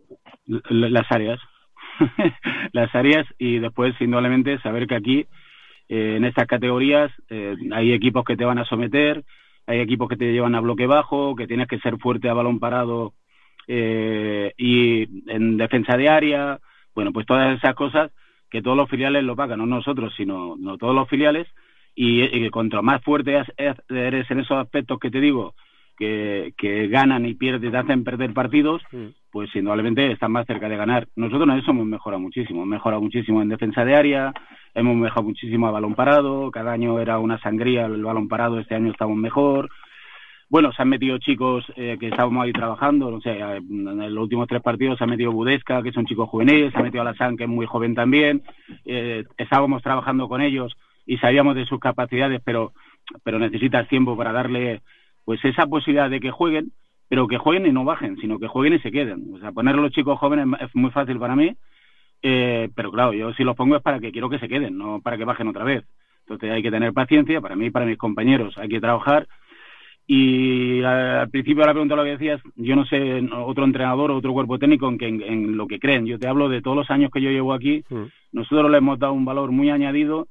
Las áreas. Las áreas y después, indudablemente, saber que aquí, eh, en estas categorías, eh, hay equipos que te van a someter, hay equipos que te llevan a bloque bajo, que tienes que ser fuerte a balón parado eh, y en defensa de área. Bueno, pues todas esas cosas que todos los filiales lo pagan, no nosotros, sino no todos los filiales. Y, y cuanto más fuerte eres en esos aspectos que te digo, que, que ganan y pierden, te hacen perder partidos, mm. pues indudablemente están más cerca de ganar. Nosotros en eso hemos mejorado muchísimo, hemos mejorado muchísimo en defensa de área, hemos mejorado muchísimo a balón parado, cada año era una sangría el balón parado, este año estamos mejor. Bueno, se han metido chicos eh, que estábamos ahí trabajando, no sé, en los últimos tres partidos se ha metido Budesca, que es un chico juvenil, se ha metido Alassane, que es muy joven también, eh, estábamos trabajando con ellos y sabíamos de sus capacidades, pero pero necesitas tiempo para darle pues esa posibilidad de que jueguen, pero que jueguen y no bajen, sino que jueguen y se queden. O sea, poner a los chicos jóvenes es muy fácil para mí, eh, pero claro, yo si los pongo es para que quiero que se queden, no para que bajen otra vez. Entonces hay que tener paciencia, para mí y para mis compañeros hay que trabajar, Y al principio de la pregunta lo que decías, yo no sé otro entrenador o otro cuerpo técnico en, que, en, en lo que creen. Yo te hablo de todos los años que yo llevo aquí. Mm. Nosotros le hemos dado un valor muy añadido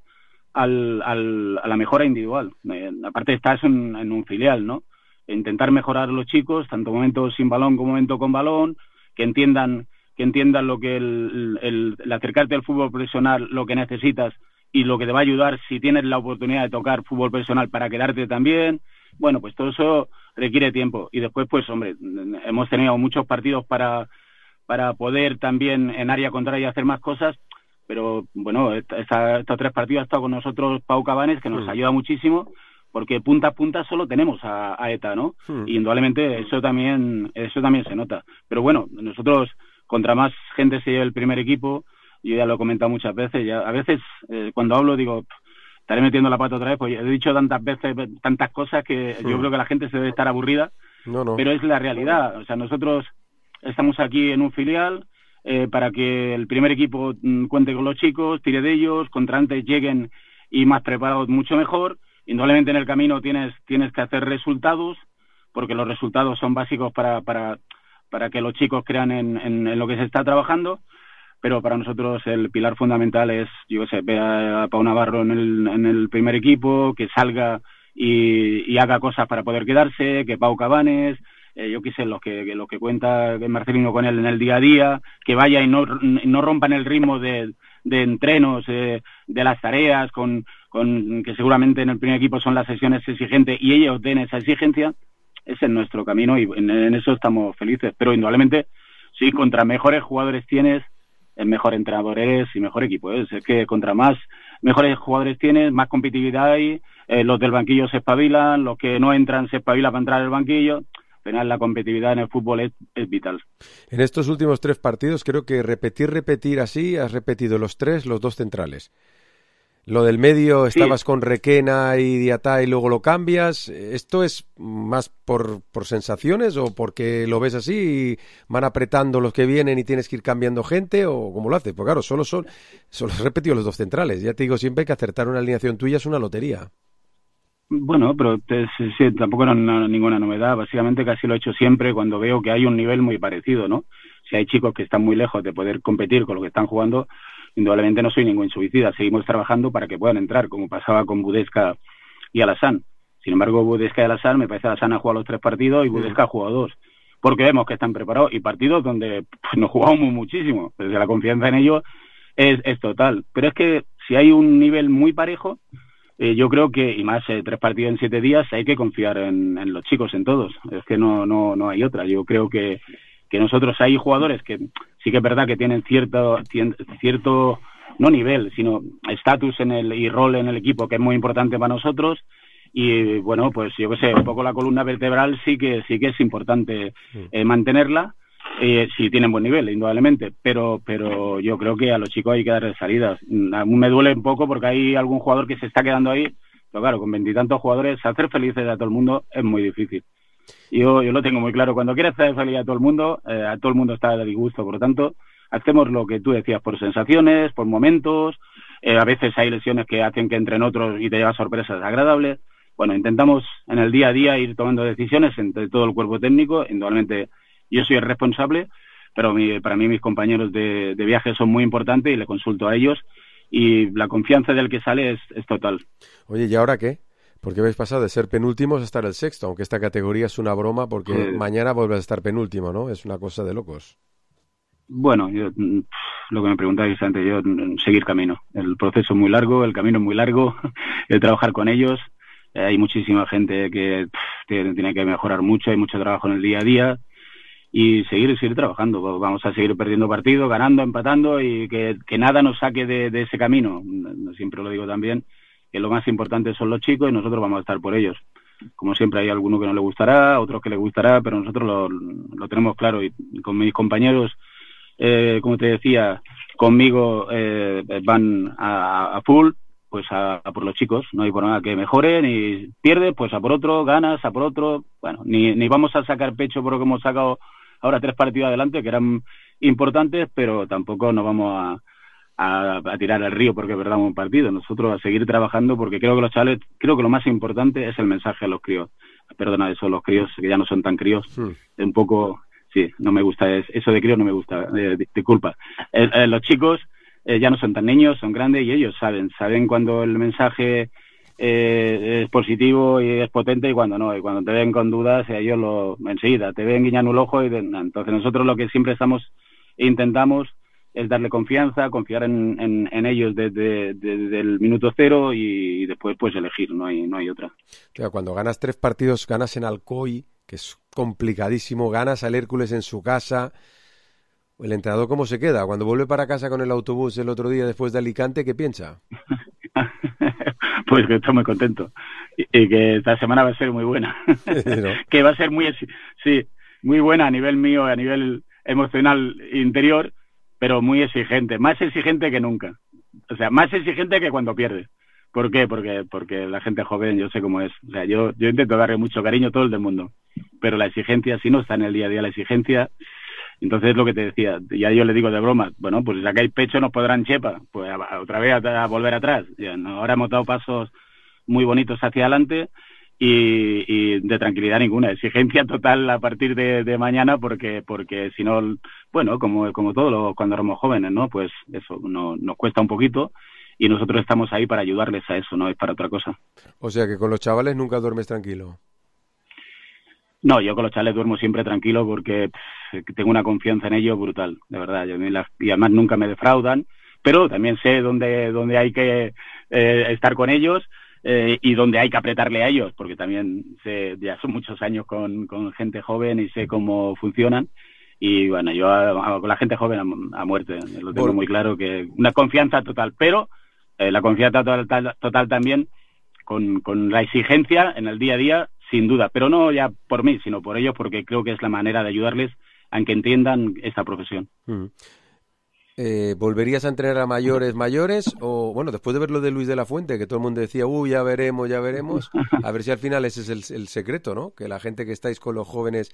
al, al, a la mejora individual. Eh, aparte estás en, en un filial, ¿no? Intentar mejorar a los chicos, tanto momentos sin balón como momentos con balón, que entiendan que entiendan lo que el, el, el acercarte al fútbol profesional, lo que necesitas y lo que te va a ayudar si tienes la oportunidad de tocar fútbol profesional para quedarte también. Bueno, pues todo eso requiere tiempo. Y después, pues, hombre, hemos tenido muchos partidos para, para poder también en área contraria hacer más cosas, pero, bueno, esta, estos tres partidos ha estado con nosotros Pau Cabanes, que nos Mm. ayuda muchísimo, porque punta a punta solo tenemos a, a ETA, ¿no? Mm. Y indudablemente eso también, eso también se nota. Pero bueno, nosotros, contra más gente se lleve el primer equipo, yo ya lo he comentado muchas veces, ya a veces eh, cuando hablo digo, estaré metiendo la pata otra vez, pues he dicho tantas veces, tantas cosas que Mm. yo creo que la gente se debe estar aburrida, No, no. pero es la realidad. O sea, nosotros estamos aquí en un filial eh, para que el primer equipo mm, cuente con los chicos, tire de ellos, contra antes lleguen y más preparados mucho mejor. Indudablemente en el camino tienes tienes que hacer resultados, porque los resultados son básicos para para para que los chicos crean en, en, en lo que se está trabajando, pero para nosotros el pilar fundamental es, yo qué sé, ver a Pau Navarro en el, en el primer equipo, que salga y, y haga cosas para poder quedarse, que Pau Cabanes, eh, yo qué sé, los que, que, lo que cuenta Marcelino con él en el día a día, que vaya y no, no rompan el ritmo de, de entrenos, eh, de las tareas, con, con que seguramente en el primer equipo son las sesiones exigentes y ellos den esa exigencia. Ese es nuestro camino y en, en eso estamos felices, pero indudablemente sí, contra mejores jugadores tienes, el mejor entrenador eres y mejor equipo es. Es que contra más mejores jugadores tienes, más competitividad hay, eh, los del banquillo se espabilan, los que no entran se espabilan para entrar al banquillo. Al final la competitividad en el fútbol es, es vital. En estos últimos tres partidos creo que repetir, repetir así, has repetido los tres, los dos centrales. Lo del medio, estabas sí. con Requena y Diatá y luego lo cambias. ¿Esto es más por, por sensaciones o porque lo ves así y van apretando los que vienen y tienes que ir cambiando gente o cómo lo haces? Pues claro, solo son solo has repetido los dos centrales. Ya te digo siempre que acertar una alineación tuya es una lotería. Bueno, pero te, sí, tampoco era una, ninguna novedad. Básicamente casi lo he hecho siempre cuando veo que hay un nivel muy parecido, ¿no? Si hay chicos que están muy lejos de poder competir con lo que están jugando, indudablemente no soy ningún suicida. Seguimos trabajando para que puedan entrar, como pasaba con Budesca y Alassane. Sin embargo, Budesca y Alassane, me parece que Alassane ha jugado los tres partidos y Budesca ha jugado dos, porque vemos que están preparados y partidos donde pues, nos jugamos muchísimo. Desde la confianza en ellos es, es total. Pero es que si hay un nivel muy parejo, eh, yo creo que, y más eh, tres partidos en siete días, hay que confiar en, en los chicos, en todos. Es que no, no, no hay otra. Yo creo que que nosotros hay jugadores que sí que es verdad que tienen cierto cierto no nivel, sino estatus en el y rol en el equipo que es muy importante para nosotros y bueno, pues yo que sé, un poco la columna vertebral sí que sí que es importante eh, mantenerla eh, si tienen buen nivel, indudablemente, pero pero yo creo que a los chicos hay que darles salidas. A mí me duele un poco porque hay algún jugador que se está quedando ahí, pero claro, con veintitantos jugadores hacer felices a todo el mundo es muy difícil. Yo, yo lo tengo muy claro. Cuando quieres hacer feliz a todo el mundo, eh, a todo el mundo está de disgusto. Por lo tanto, hacemos lo que tú decías, por sensaciones, por momentos. Eh, a veces hay lesiones que hacen que entren otros y te llevas sorpresas agradables. Bueno, intentamos en el día a día ir tomando decisiones entre todo el cuerpo técnico. Indudablemente yo soy el responsable, pero mi, para mí mis compañeros de, de viaje son muy importantes y le consulto a ellos. Y la confianza del que sale es, es total. Oye, ¿y ahora qué? Porque habéis pasado de ser penúltimos a estar el sexto, aunque esta categoría es una broma porque sí. Mañana vuelves a estar penúltimo, ¿no? Es una cosa de locos. Bueno, yo, lo que me preguntáis antes, yo seguir camino. El proceso es muy largo, el camino es muy largo, el trabajar con ellos. Eh, hay muchísima gente que pff, tiene, tiene que mejorar mucho, hay mucho trabajo en el día a día y seguir seguir trabajando. Vamos a seguir perdiendo partidos, ganando, empatando y que, que nada nos saque de, de ese camino. Siempre lo digo también, que lo más importante son los chicos y nosotros vamos a estar por ellos. Como siempre hay alguno que no le gustará, otros que le gustará, pero nosotros lo, lo tenemos claro y con mis compañeros, eh, como te decía, conmigo eh, van a, a full, pues a, a por los chicos, no hay por nada que mejoren y pierdes, pues a por otro, ganas, a por otro, bueno, ni, ni vamos a sacar pecho por lo que hemos sacado ahora tres partidos adelante, que eran importantes, pero tampoco nos vamos a A, a tirar al río porque perdamos un partido. Nosotros a seguir trabajando porque creo que los chavales, creo que lo más importante es el mensaje a los críos. perdona, eso, los críos que ya no son tan críos, mm. un poco, sí, no me gusta, es, eso de críos no me gusta, eh, disculpa. Eh, eh, los chicos eh, ya no son tan niños, son grandes y ellos saben, saben cuando el mensaje eh, es positivo y es potente y cuando no, y cuando te ven con dudas, ellos lo enseguida, te ven guiñando un ojo y de, entonces nosotros lo que siempre estamos e intentamos es darle confianza, confiar en, en, en ellos desde, desde el minuto cero y, y después pues elegir, no hay no hay otra. O sea, cuando ganas tres partidos, ganas en Alcoy, que es complicadísimo, ganas al Hércules en su casa, ¿el entrenador cómo se queda? Cuando vuelve para casa con el autobús el otro día después de Alicante, ¿qué piensa? Pues que estoy muy contento y, y que esta semana va a ser muy buena. ¿No? Que va a ser muy, sí, muy buena a nivel mío, a nivel emocional interior, pero muy exigente, más exigente que nunca. O sea, más exigente que cuando pierdes. ¿Por qué? Porque porque la gente joven, yo sé cómo es. O sea, yo yo intento darle mucho cariño a todo el del mundo, pero la exigencia, si no está en el día a día la exigencia, entonces es lo que te decía, ya yo le digo de broma, bueno, pues si sacáis pecho nos podrán chepa, pues a, a, otra vez a, a volver atrás. Ya, no, ahora hemos dado pasos muy bonitos hacia adelante y, y de tranquilidad ninguna, exigencia total a partir de, de mañana porque porque si no, bueno, como como todos los, cuando éramos jóvenes, ¿no? Pues eso no, nos cuesta un poquito y nosotros estamos ahí para ayudarles a eso, no es para otra cosa. O sea que con los chavales nunca duermes tranquilo. No, yo con los chavales duermo siempre tranquilo porque pff, tengo una confianza en ellos brutal, de verdad, yo, y además nunca me defraudan, pero también sé dónde dónde hay que eh, estar con ellos. Eh, y donde hay que apretarle a ellos, porque también sé, ya son muchos años con, con gente joven y sé cómo funcionan. Y bueno, yo a, a, con la gente joven a, a muerte, lo tengo muy claro, que una confianza total, pero eh, la confianza total, total también con, con la exigencia en el día a día, sin duda, pero no ya por mí, sino por ellos, porque creo que es la manera de ayudarles a que entiendan esta profesión. Mm. Eh, ¿Volverías a entrenar a mayores mayores? O, bueno, después de ver lo de Luis de la Fuente, que todo el mundo decía, uy, ya veremos, ya veremos, a ver si al final ese es el, el secreto, ¿no? Que la gente que estáis con los jóvenes,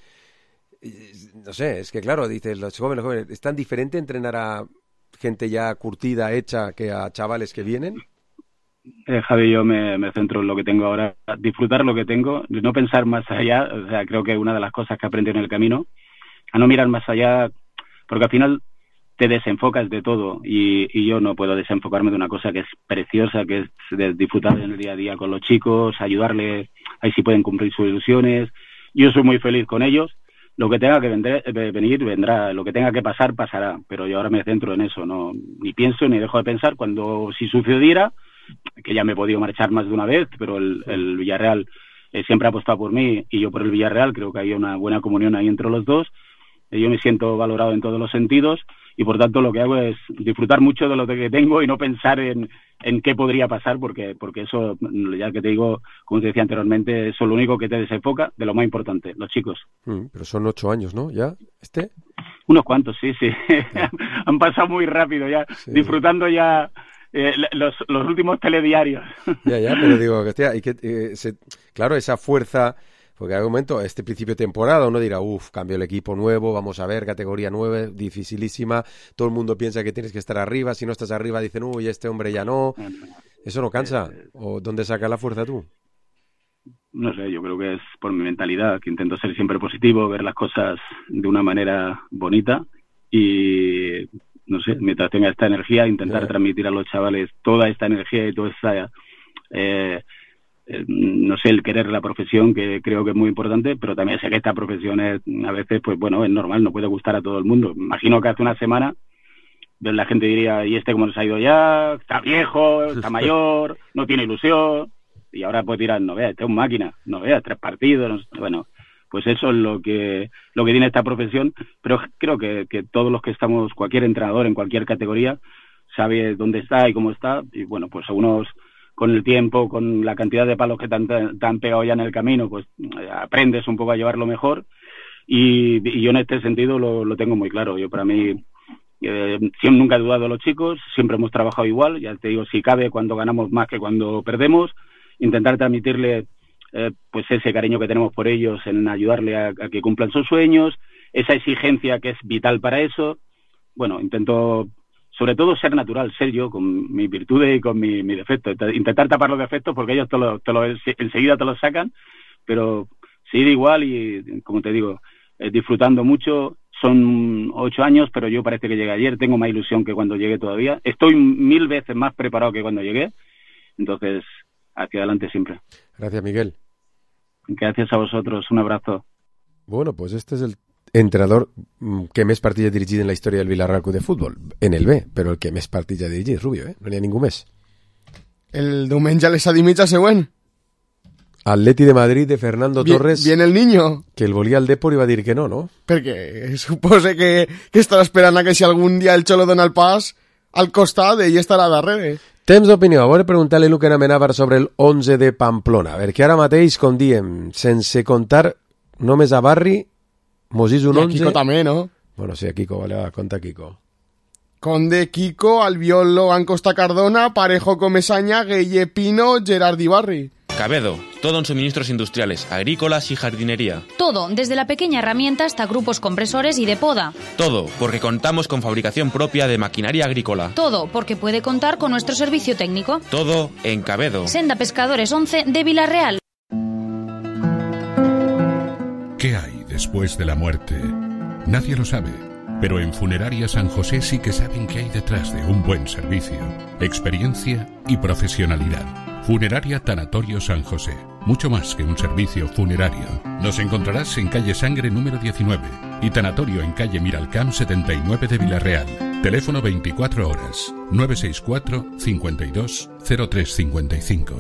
no sé, es que claro, dices, los jóvenes, los jóvenes, ¿es tan diferente entrenar a gente ya curtida, hecha, que a chavales que vienen? Eh, Javi, yo me, me centro en lo que tengo ahora, disfrutar lo que tengo, no pensar más allá, o sea, creo que una de las cosas que aprendí en el camino, a no mirar más allá, porque al final te desenfocas de todo y, y yo no puedo desenfocarme de una cosa que es preciosa, que es de disfrutar en el día a día con los chicos, ayudarles, ahí si pueden cumplir sus ilusiones. Yo soy muy feliz con ellos, lo que tenga que vender, venir, vendrá, lo que tenga que pasar, pasará, pero yo ahora me centro en eso, no ni pienso ni dejo de pensar. Cuando si sucediera, que ya me he podido marchar más de una vez, pero el, el Villarreal eh, siempre ha apostado por mí y yo por el Villarreal, creo que hay una buena comunión ahí entre los dos, eh, yo me siento valorado en todos los sentidos. Y por tanto lo que hago es disfrutar mucho de lo que tengo y no pensar en, en qué podría pasar, porque porque eso, ya que te digo, como te decía anteriormente, eso es lo único que te desenfoca de lo más importante, los chicos. Mm, pero son ocho años, ¿no? ¿Ya? ¿Este? Unos cuantos, sí, sí. Han pasado muy rápido ya, sí. Disfrutando ya eh, los, los últimos telediarios. Ya, ya, pero digo, que, hostia, y que, eh, se, claro, esa fuerza... Porque hay un momento, este principio de temporada, uno dirá, uff, cambio el equipo nuevo, vamos a ver, categoría nueve, dificilísima, todo el mundo piensa que tienes que estar arriba, si no estás arriba dicen, uy, este hombre ya no. ¿Eso no cansa? ¿O dónde sacas la fuerza tú? No sé, yo creo que es por mi mentalidad, que intento ser siempre positivo, ver las cosas de una manera bonita y, no sé, mientras tenga esta energía, intentar yeah. transmitir a los chavales toda esta energía y toda esta... Eh, Eh, no sé, el querer la profesión, que creo que es muy importante, pero también sé que esta profesión es, a veces, pues bueno, es normal, no puede gustar a todo el mundo. Imagino que hace una semana la gente diría, ¿y este cómo nos ha ido ya? Está viejo, está mayor, no tiene ilusión, y ahora pues dirán, no veas, este es un máquina, no veas, tres partidos, no sé. Bueno, pues eso es lo que lo que tiene esta profesión, pero creo que, que todos los que estamos, cualquier entrenador en cualquier categoría, sabe dónde está y cómo está, y bueno, pues algunos... con el tiempo, con la cantidad de palos que te han, te han pegado ya en el camino, pues aprendes un poco a llevarlo mejor y, y yo en este sentido lo, lo tengo muy claro. Yo para mí, eh, siempre nunca he dudado de los chicos, siempre hemos trabajado igual, ya te digo, si cabe cuando ganamos más que cuando perdemos, intentar transmitirle eh, pues ese cariño que tenemos por ellos en ayudarle a, a que cumplan sus sueños, esa exigencia que es vital para eso. Bueno, intento... sobre todo ser natural, ser yo, con mis virtudes y con mi, mi defecto. Intentar tapar los defectos porque ellos te lo, te lo, enseguida te los sacan, pero seguir igual y, como te digo, eh, disfrutando mucho. Son ocho años, pero yo parece que llegué ayer. Tengo más ilusión que cuando llegué todavía. Estoy mil veces más preparado que cuando llegué. Entonces, hacia adelante siempre. Gracias, Miguel. Gracias a vosotros. Un abrazo. Bueno, pues este es el entrenador que més partits ha dirigit en la història del Villarreal Club de Futbol, en el B, però el que més partits ha dirigit, Rubio, eh? No n'hi ha ningú més. El diumenge a les set i mitja següent. Atleti de Madrid de Fernando Bien, Torres. Viene el niño. Que el volia al Depor i va dir que no, no? Perquè supose que, que estarà esperant a que si algun dia el Xolo dona el pas al costat, ell estarà darrere. Temps d'opinió. A veure, preguntar-li a Luque Amenábar sobre el onze de Pamplona. A veure, que ara mateix, com diem, sense contar només a Barri, mos és un I a onze... Kiko també, no? Bueno, sí, a Kiko, vale, va, conta Kiko. Conde, Kiko, Albiol, Logan, Costa Cardona, Parejo, Comesaña, Gueye, Pino, Gerard y Barri. Cabedo, todo en suministros industriales, agrícolas y jardinería. Todo, desde la pequeña herramienta hasta grupos compresores y de poda. Todo, porque contamos con fabricación propia de maquinaria agrícola. Todo, porque puede contar con nuestro servicio técnico. Todo en Cabedo. Senda Pescadores once de Villarreal. ¿Qué hay después de la muerte? Nadie lo sabe, pero en Funeraria San José sí que saben qué hay detrás de un buen servicio, experiencia y profesionalidad. Funeraria Tanatorio San José, mucho más que un servicio funerario. Nos encontrarás en calle Sangre número diecinueve y Tanatorio en calle Miralcamp setenta y nueve de Villarreal. Teléfono veinticuatro horas, nueve seis cuatro, cincuenta y dos, cero tres cincuenta y cinco.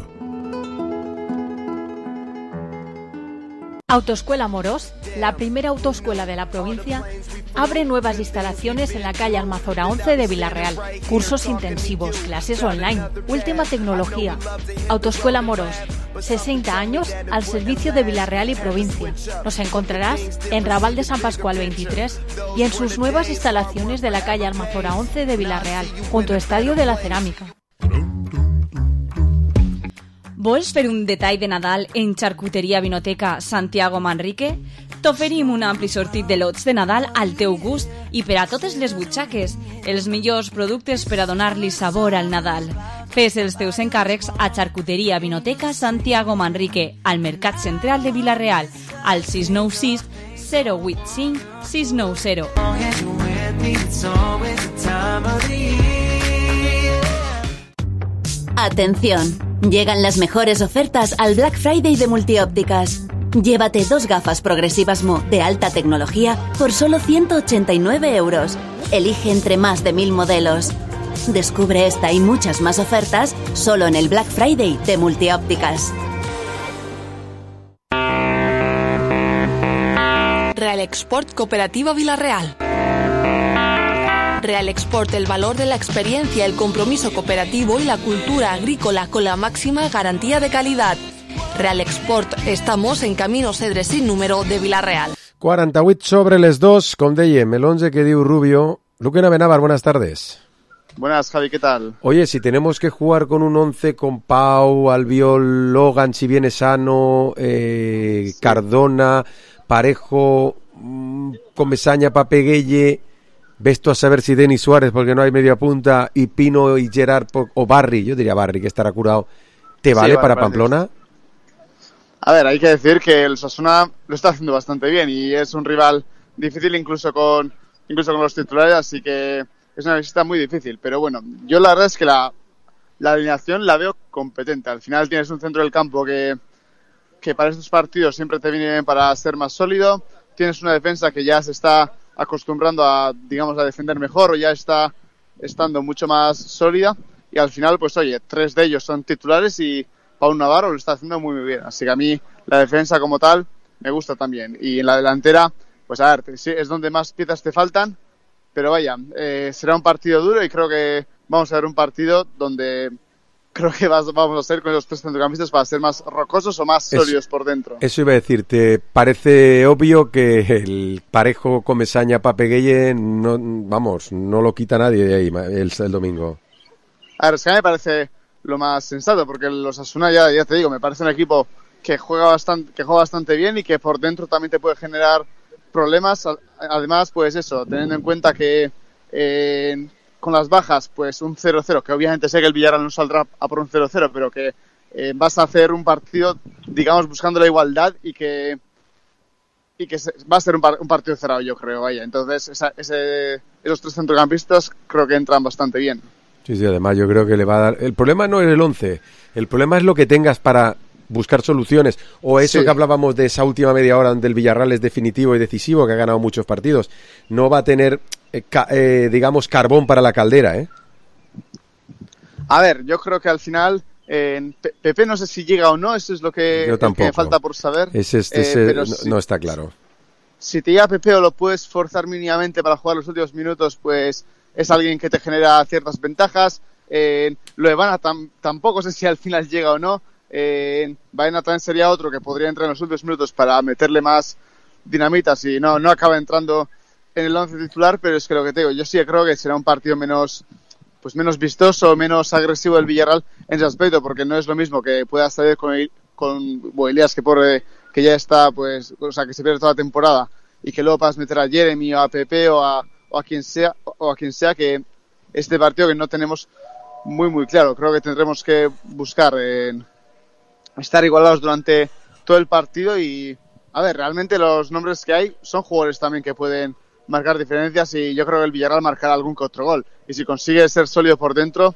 Autoescuela Morós, la primera autoescuela de la provincia, abre nuevas instalaciones en la calle Almazora once de Villarreal. Cursos intensivos, clases online, última tecnología. Autoescuela Morós, sesenta años al servicio de Villarreal y provincia. Nos encontrarás en Raval de San Pascual veintitrés y en sus nuevas instalaciones de la calle Almazora once de Villarreal, junto al Estadio de la Cerámica. Vols fer un detall de Nadal en Xarcuteria Vinoteca Santiago Manrique? T'oferim un ampli sortit de lots de Nadal al teu gust i per a totes les butxaques, els millors productes per a donar-li sabor al Nadal. Fes els teus encàrrecs a Xarcuteria Vinoteca Santiago Manrique, al Mercat Central de Villarreal, al sis nou sis, zero vuit cinc, sis nou zero. Atención, llegan las mejores ofertas al Black Friday de Multiópticas. Llévate dos gafas progresivas M O de alta tecnología por solo ciento ochenta y nueve euros. Elige entre más de mil modelos. Descubre esta y muchas más ofertas solo en el Black Friday de Multiópticas. Real Export Cooperativa Villarreal. Real Export, el valor de la experiencia, el compromiso cooperativo y la cultura agrícola con la máxima garantía de calidad. Real Export, estamos en Camino Cedre sin número de Villarreal. quaranta-vuit sobre les dos, com dèiem, el once que diu Rubio. Luque Amenábar, buenas tardes. Buenas, Javi, ¿qué tal? Oye, si tenemos que jugar con un once con Pau, Albiol, Logan, si viene sano, eh, sí. Cardona, Parejo, mmm, Comesaña, Papeguelle, ves tú a saber si Denis Suárez, porque no hay media punta, y Pino y Gerard, o Barri, yo diría Barri, que estará curado, ¿te vale, sí, vale para Pamplona? A ver, hay que decir que el Osasuna lo está haciendo bastante bien y es un rival difícil incluso con incluso con los titulares, así que es una visita muy difícil. Pero bueno, yo la verdad es que la, la alineación la veo competente. Al final tienes un centro del campo que, que para estos partidos siempre te viene bien para ser más sólido. Tienes una defensa que ya se está acostumbrando a, digamos, a defender mejor o ya está estando mucho más sólida. Y al final, pues oye, tres de ellos son titulares y Pau Navarro lo está haciendo muy, muy bien. Así que a mí la defensa como tal me gusta también. Y en la delantera, pues a ver, sí, es donde más piezas te faltan. Pero vaya, eh, será un partido duro y creo que vamos a ver un partido donde creo que vas, vamos a ser con los tres centrocampistas para ser más rocosos o más sólidos eso, por dentro. Eso iba a decir, ¿te parece obvio que el Parejo Comesaña Papeguelle no, vamos, no lo quita nadie de ahí el, el domingo? A ver, es que a mí me parece lo más sensato, porque los Osasuna, ya, ya te digo, me parece un equipo que juega bastante, que juega bastante bien y que por dentro también te puede generar problemas. Además, pues eso, teniendo en cuenta que eh, con las bajas, pues un cero cero, que obviamente sé que el Villarreal no saldrá a por un cero cero, pero que eh, vas a hacer un partido, digamos, buscando la igualdad y que y que se, va a ser un, par, un partido cerrado, yo creo, vaya. Entonces, esa, ese, esos tres centrocampistas creo que entran bastante bien. Sí, sí, además yo creo que le va a dar... El problema no es el once, el problema es lo que tengas para buscar soluciones, o eso sí. que hablábamos de esa última media hora donde el Villarreal es definitivo y decisivo, que ha ganado muchos partidos. No va a tener, eh, ca, eh, digamos, carbón para la caldera, ¿eh? A ver, yo creo que al final... Eh, Pepe no sé si llega o no, eso es lo que, que me falta por saber. Ese, este, ese, eh, pero no, si, no está claro. Si te llega Pepe o lo puedes forzar mínimamente para jugar los últimos minutos, pues es alguien que te genera ciertas ventajas. Eh, lo de Vana tam, tampoco sé si al final llega o no. Eh, Baena también sería otro que podría entrar en los últimos minutos para meterle más dinamita si no, no acaba entrando en el once titular, pero es que lo que te digo, yo sí creo que será un partido menos... pues menos vistoso, menos agresivo del Villarreal en ese aspecto, porque no es lo mismo que pueda salir con, con Boelías, que por que ya está, pues, o sea, que se pierde toda la temporada, y que luego puedas meter a Jeremy o a Pepe o a, o a quien sea, o a quien sea, que este partido que no tenemos muy muy claro. Creo que tendremos que buscar eh, estar igualados durante todo el partido y, a ver, realmente los nombres que hay son jugadores también que pueden marcar diferencias y yo creo que el Villarreal marcará algún que otro gol. Y si consigue ser sólido por dentro,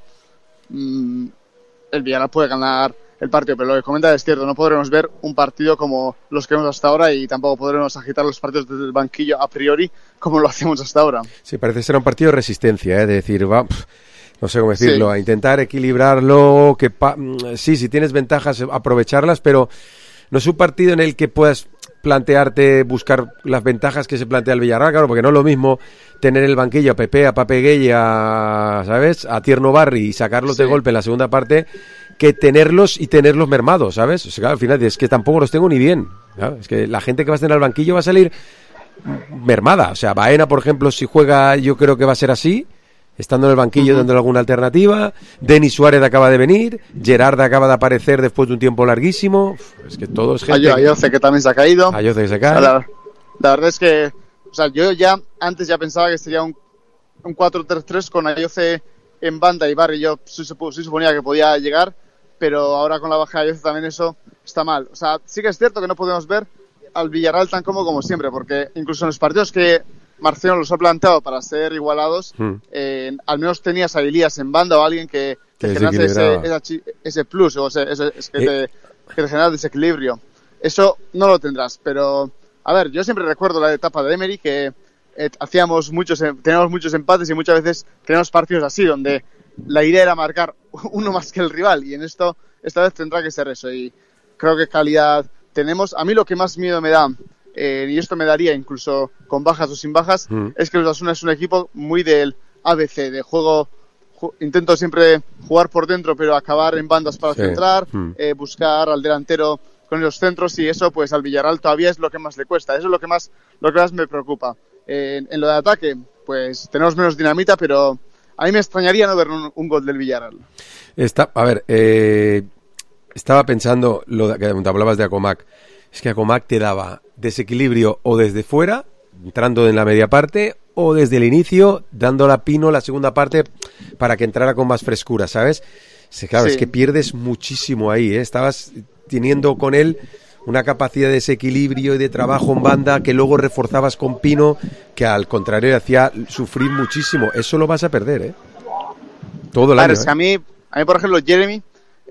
mmm, el Villarreal puede ganar el partido. Pero lo que comenta es cierto, no podremos ver un partido como los que vemos hasta ahora y tampoco podremos agitar los partidos desde el banquillo a priori como lo hacemos hasta ahora. Sí, parece ser un partido de resistencia, ¿eh? De decir, va... Pff. No sé cómo decirlo, sí. A intentar equilibrarlo, que pa- sí, si tienes ventajas, aprovecharlas, pero no es un partido en el que puedas plantearte buscar las ventajas que se plantea el Villarreal, claro, porque no es lo mismo tener el banquillo a Pepe, a Pape Gueye, a, ¿sabes?, a Tierno Barri y sacarlos sí. de golpe en la segunda parte, que tenerlos y tenerlos mermados, ¿sabes? O sea, claro, al final es que tampoco los tengo ni bien, ¿sabes? Es que la gente que va a estar en el banquillo va a salir mermada, o sea, Baena, por ejemplo, si juega, yo creo que va a ser así, estando en el banquillo uh-huh. dándole alguna alternativa. Denis Suárez acaba de venir, Gerard acaba de aparecer después de un tiempo larguísimo. Es que todo es gente. Ayoce que también se ha caído. Ayoce que se cae. O sea, la, la verdad es que, o sea, yo ya antes ya pensaba que sería un, un cuatro tres tres con Ayoce en banda y Barry. Yo sí, sí suponía que podía llegar, pero ahora con la baja de Ayoce también eso está mal. O sea, sí que es cierto que no podemos ver al Villarreal tan cómodo como siempre, porque incluso en los partidos que Marcelo los ha planteado para ser igualados, hmm. eh, al menos tenías a Elías en banda o alguien que te generase ese, ese, ese plus o ese, ese, ese que, eh. te, que te genera desequilibrio. Eso no lo tendrás, pero a ver, yo siempre recuerdo la etapa de Emery que eh, hacíamos muchos, teníamos muchos empates y muchas veces teníamos partidos así donde la idea era marcar uno más que el rival y en esto esta vez tendrá que ser eso y creo que calidad tenemos. A mí lo que más miedo me da Eh, y esto me daría incluso con bajas o sin bajas, mm. es que el Osasuna es un equipo muy del A B C, de juego, ju- intento siempre jugar por dentro pero acabar en bandas para sí. centrar, mm. eh, buscar al delantero con los centros y eso pues al Villarreal todavía es lo que más le cuesta, eso es lo que más, lo que más me preocupa. Eh, en, en lo de ataque pues tenemos menos dinamita pero a mí me extrañaría no ver un, un gol del Villarreal. Está, a ver, eh, estaba pensando, lo de, que hablabas de Acomac, es que Acomac te daba desequilibrio o desde fuera, entrando en la media parte, o desde el inicio, dando a Pino la segunda parte para que entrara con más frescura, ¿sabes? Sí, claro, sí. Es que pierdes muchísimo ahí, ¿eh? Estabas teniendo con él una capacidad de desequilibrio y de trabajo en banda que luego reforzabas con Pino, que al contrario le hacía sufrir muchísimo. Eso lo vas a perder, ¿eh? Todo el claro, año. Es que a mí, a mí, por ejemplo, Jeremy...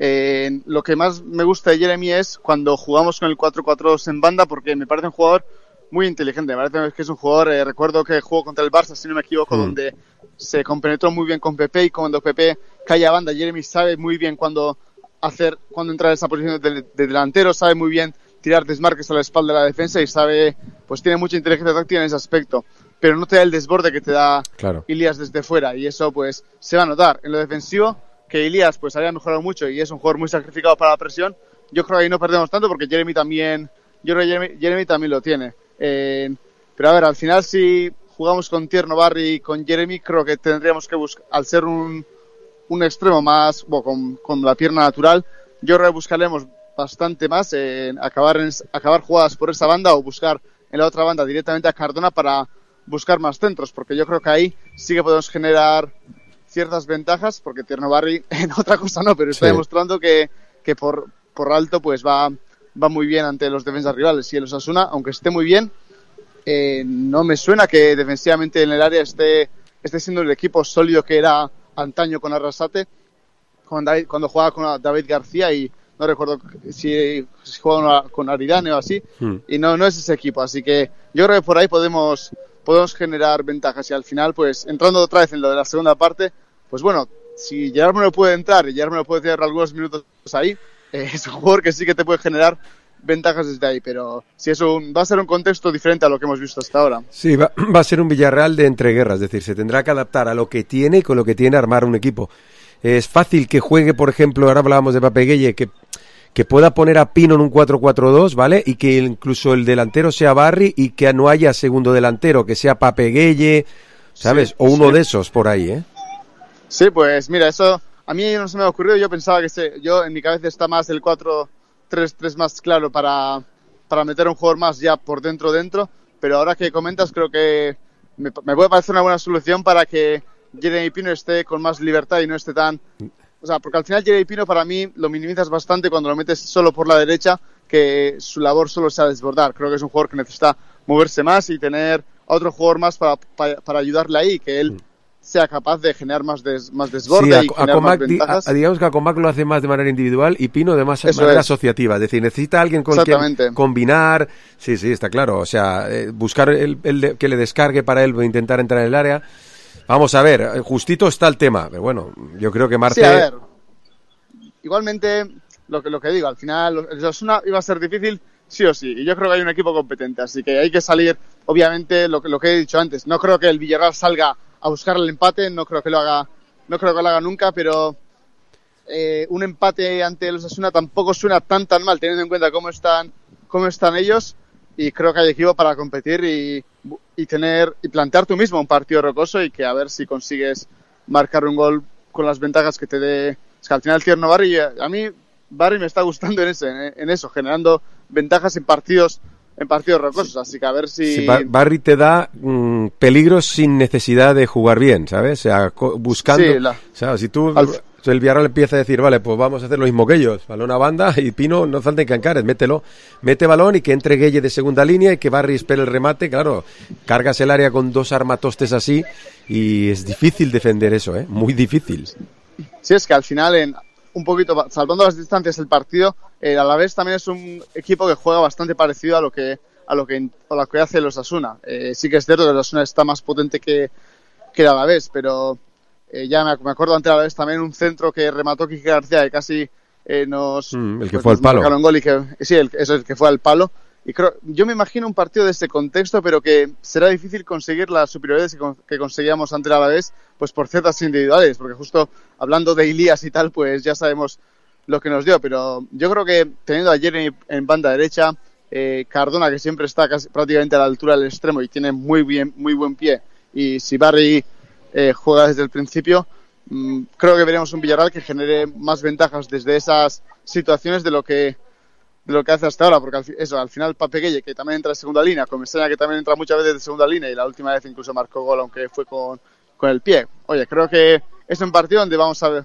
Eh, lo que más me gusta de Jeremy es cuando jugamos con el cuatro cuatro dos en banda porque me parece un jugador muy inteligente, me parece que es un jugador, eh, recuerdo que jugó contra el Barça, si no me equivoco, mm. donde se compenetró muy bien con Pepe y cuando Pepe cae a banda, Jeremy sabe muy bien cuándo hacer, cuándo entrar en esa posición de, de delantero, sabe muy bien tirar desmarques a la espalda de la defensa y sabe, pues tiene mucha inteligencia táctica en ese aspecto, pero no te da el desborde que te da claro. Ilias desde fuera y eso pues se va a notar. En lo defensivo que Ilias pues había mejorado mucho y es un jugador muy sacrificado para la presión, yo creo que ahí no perdemos tanto porque Jeremy también, yo creo que Jeremy, Jeremy también lo tiene. Eh, pero a ver, al final si jugamos con Tierno Barri y con Jeremy, creo que tendríamos que buscar, al ser un, un extremo más, bueno, con, con la pierna natural, yo creo que buscaremos bastante más en acabar, en acabar jugadas por esa banda o buscar en la otra banda directamente a Cardona para buscar más centros, porque yo creo que ahí sí que podemos generar ciertas ventajas, porque Tierno Barri en otra cosa no, pero está sí. demostrando que, que por, por alto pues va, va muy bien ante los defensas rivales y el Osasuna, aunque esté muy bien, eh, no me suena que defensivamente en el área esté, esté siendo el equipo sólido que era antaño con Arrasate, cuando, cuando jugaba con David García, y no recuerdo si, si jugaba con Aridane o así, hmm. y no, no es ese equipo, así que yo creo que por ahí podemos, podemos generar ventajas, y al final, pues entrando otra vez en lo de la segunda parte, pues bueno, si Gerard Moreno puede entrar y Gerard Moreno puede tener algunos minutos ahí, eh, es un jugador que sí que te puede generar ventajas desde ahí, pero si eso va a ser un contexto diferente a lo que hemos visto hasta ahora. Sí, va, va a ser un Villarreal de entreguerras, es decir, se tendrá que adaptar a lo que tiene y con lo que tiene armar un equipo. Es fácil que juegue, por ejemplo, ahora hablábamos de Pape Gueye, que, que pueda poner a Pino en un cuatro cuatro dos, ¿vale? Y que incluso el delantero sea Barry y que no haya segundo delantero, que sea Pape Gueye, ¿sabes? Sí, o uno sí. de esos por ahí, ¿eh? Sí, pues mira, eso a mí no se me ha ocurrido. Yo pensaba que se, yo en mi cabeza está más el cuatro tres tres más claro para, para meter un jugador más ya por dentro dentro, pero ahora que comentas creo que me, me puede parecer una buena solución para que Jeremy Pino esté con más libertad y no esté tan... O sea, porque al final Jeremy Pino para mí lo minimizas bastante cuando lo metes solo por la derecha, que su labor solo sea desbordar. Creo que es un jugador que necesita moverse más y tener a otro jugador más para, para, para ayudarle ahí, que él sea capaz de generar más, des, más desborde sí, a, y generar a Comac, más ventajas. A, a, digamos que a Comac lo hace más de manera individual y Pino de más Eso manera es. asociativa. Es decir, necesita alguien con quien combinar. Sí, sí, está claro. O sea, eh, buscar el, el, que le descargue para él o intentar entrar en el área. Vamos a ver, justito está el tema. Pero bueno, yo creo que Marte... Sí, a ver. Igualmente, lo que, lo que digo, al final el Osasuna iba a ser difícil sí o sí. Y yo creo que hay un equipo competente. Así que hay que salir, obviamente, lo, lo que he dicho antes. No creo que el Villarreal salga a buscar el empate, no creo que lo haga, no creo que lo haga nunca, pero eh, un empate ante el Osasuna tampoco suena tan tan mal, teniendo en cuenta cómo están, cómo están ellos, y creo que hay equipo para competir y, y tener y plantear tú mismo un partido rocoso y que a ver si consigues marcar un gol con las ventajas que te dé. Es que al final Tierno Barry, a mí Barry me está gustando en ese, en eso, generando ventajas en partidos. en partidos rocosos, así que a ver si... Sí, Barry te da mmm, peligros sin necesidad de jugar bien, ¿sabes? O sea, buscando... Sí, la... o sea, si tú... Al... el Villarreal empieza a decir, vale, pues vamos a hacer lo mismo que ellos, balón a banda y Pino, no falta que encares, mételo, mete balón y que entre Gueye de segunda línea y que Barry espere el remate, claro, cargas el área con dos armatostes así y es difícil defender eso, ¿eh? Muy difícil. Sí, es que al final, en un poquito, salvando las distancias del partido, el Alavés también es un equipo que juega bastante parecido a lo que a lo que, a lo que hace el Osasuna. Eh, sí que es cierto que el Osasuna está más potente que, que el Alavés, pero eh, ya me, me acuerdo ante el Alavés también un centro que remató Quique García, que casi eh, nos... Mm, el que pues, fue al palo. Un gol y que, sí, el, eso es el que fue al palo. Y creo, yo me imagino un partido de este contexto, pero que será difícil conseguir las superioridades que, que conseguíamos ante el Alavés, pues por ciertas individuales, porque justo hablando de Ilías y tal, pues ya sabemos lo que nos dio, pero yo creo que teniendo a Jeremy en banda derecha, eh, Cardona, que siempre está casi, prácticamente a la altura del extremo y tiene muy bien, muy buen pie, y si Barry eh, juega desde el principio, mmm, creo que veremos un Villarreal que genere más ventajas desde esas situaciones de lo que de lo que hace hasta ahora, porque al, eso, al final Pape Gueye, que también entra de segunda línea, Comesaña, que también entra muchas veces de segunda línea, y la última vez incluso marcó gol, aunque fue con, con el pie. Oye, creo que es un partido donde vamos a ver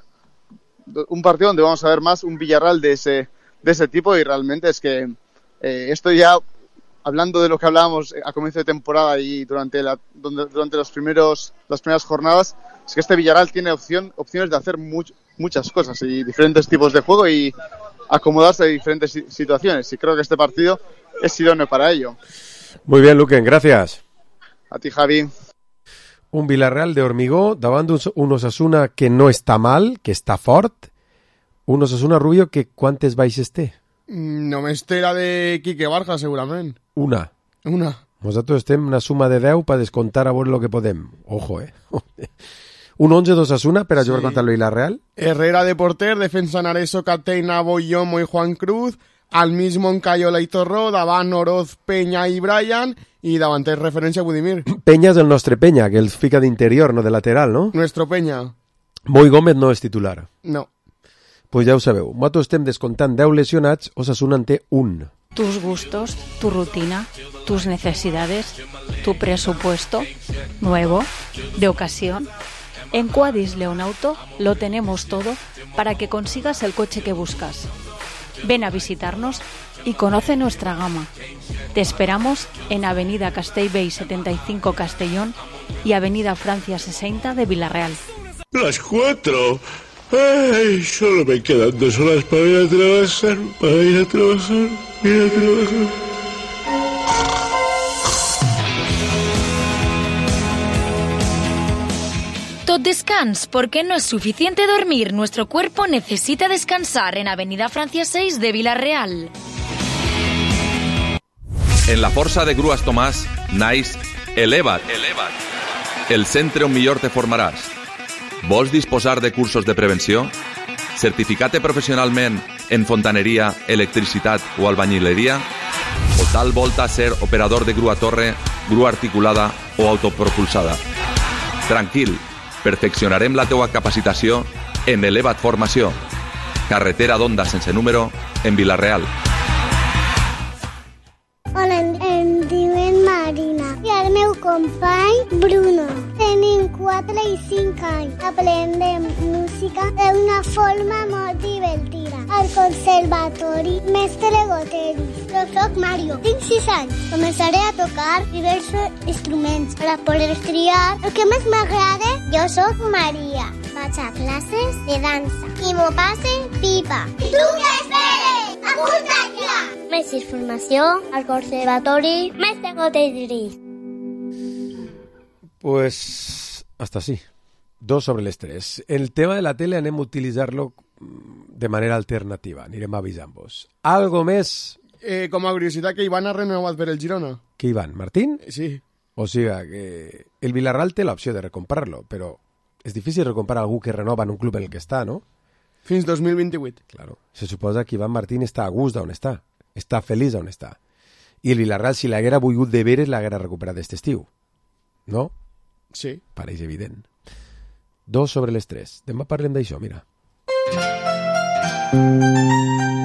un partido donde vamos a ver más un Villarreal de ese de ese tipo, y realmente es que eh, esto ya, hablando de lo que hablábamos a comienzo de temporada y durante la donde, durante los primeros las primeras jornadas, es que este Villarreal tiene opción opciones de hacer much, muchas cosas y diferentes tipos de juego y acomodarse a diferentes situaciones, y creo que este partido es idóneo para ello. Muy bien, Luquen, gracias. A ti, Javi. Un Villarreal de hormigó, davant un Osasuna que no està mal, que està fort, un Osasuna, Rubio, que quantes baixes té? Només té la de Quique Barja, segurament. Una. Una. Nosaltres estem una suma de deu per descontar a veure lo que podem. Ojo, eh? Un once d'Osasuna per a jugar sí. contra el Villarreal. Herrera de porter, defensa Nareso, Catena, Boyomo y Juan Cruz, al mismo Encayola y Torró, davant Oroz, Peña y Brian, y davanter referència a Budimir. Peña és el nostre Peña, que el fica d'interior, no de lateral, no? Nuestro Peña. Moi Gómez no és titular. No. Pues ja ho sabeu. Nosaltres estem descontant deu lesionats, Osasuna en té un. Tus gustos, tu rutina, tus necesidades, tu presupuesto, nuevo, de ocasión. En Quadis Leonauto lo tenemos todo para que consigas el coche que buscas. Ven a visitarnos y conoce nuestra gama. Te esperamos en Avenida Castellbell setenta y cinco Castellón y Avenida Francia sesenta de Villarreal. Las cuatro. Ay, solo me quedan dos horas para ir a trabajar, para ir a trabajar, ir a trabajar. Tot descans, porque no es suficiente dormir. Nuestro cuerpo necesita descansar en Avenida Francia seis de Villarreal. En la força de Grues Tomàs naix Eleva't, Eleva't, el centre on millor te formaràs. Vols disposar de cursos de prevenció? Certificat professionalment en fontaneria, electricitat o albañileria? O tal volta ser operador de grua torre, grua articulada o autopropulsada? Tranquil, perfeccionarem la teua capacitació en Eleva't Formació. Carretera d'Onda sense número en Vilareal. Hola, em diuen Marina i el meu company Bruno. Tenim quatre i cinc anys. Aprendem música d'una forma molt divertida. Al conservatori Mestre Goteris. Jo soc Mario, tinc sis anys. Començaré a tocar diversos instruments per a poder triar el que més m'agrada. Jo soc Maria. Vaig a classes de dansa i m'ho passe pipa. I tu què esperes? Apunta't ja! Més informació al conservatori Mestre Goteris. Pues hasta así. Dos sobre les tres. El tema de la tele anem a utilitzar-lo de manera alternativa. Anirem avisant-vos. Algo més? Eh, com a curiositat, que Iván ha renovat per el Girona. ¿Que Iván? ¿Martín? Sí. O sea, que el Villarreal té l'opció de recomprar-lo, però és difícil recomprar algú que renova en un club en el que està, no? Fins dos mil vint-i-vuit. Claro. Se suposa que Iván Martín està a gust d'on està. Està feliç on està. I el Villarreal, si l'haguera volgut de veres, l'haguera recuperat aquest estiu. No? Sí. Pareix evident. Dos sobre les tres. Demà parlem d'això, mira.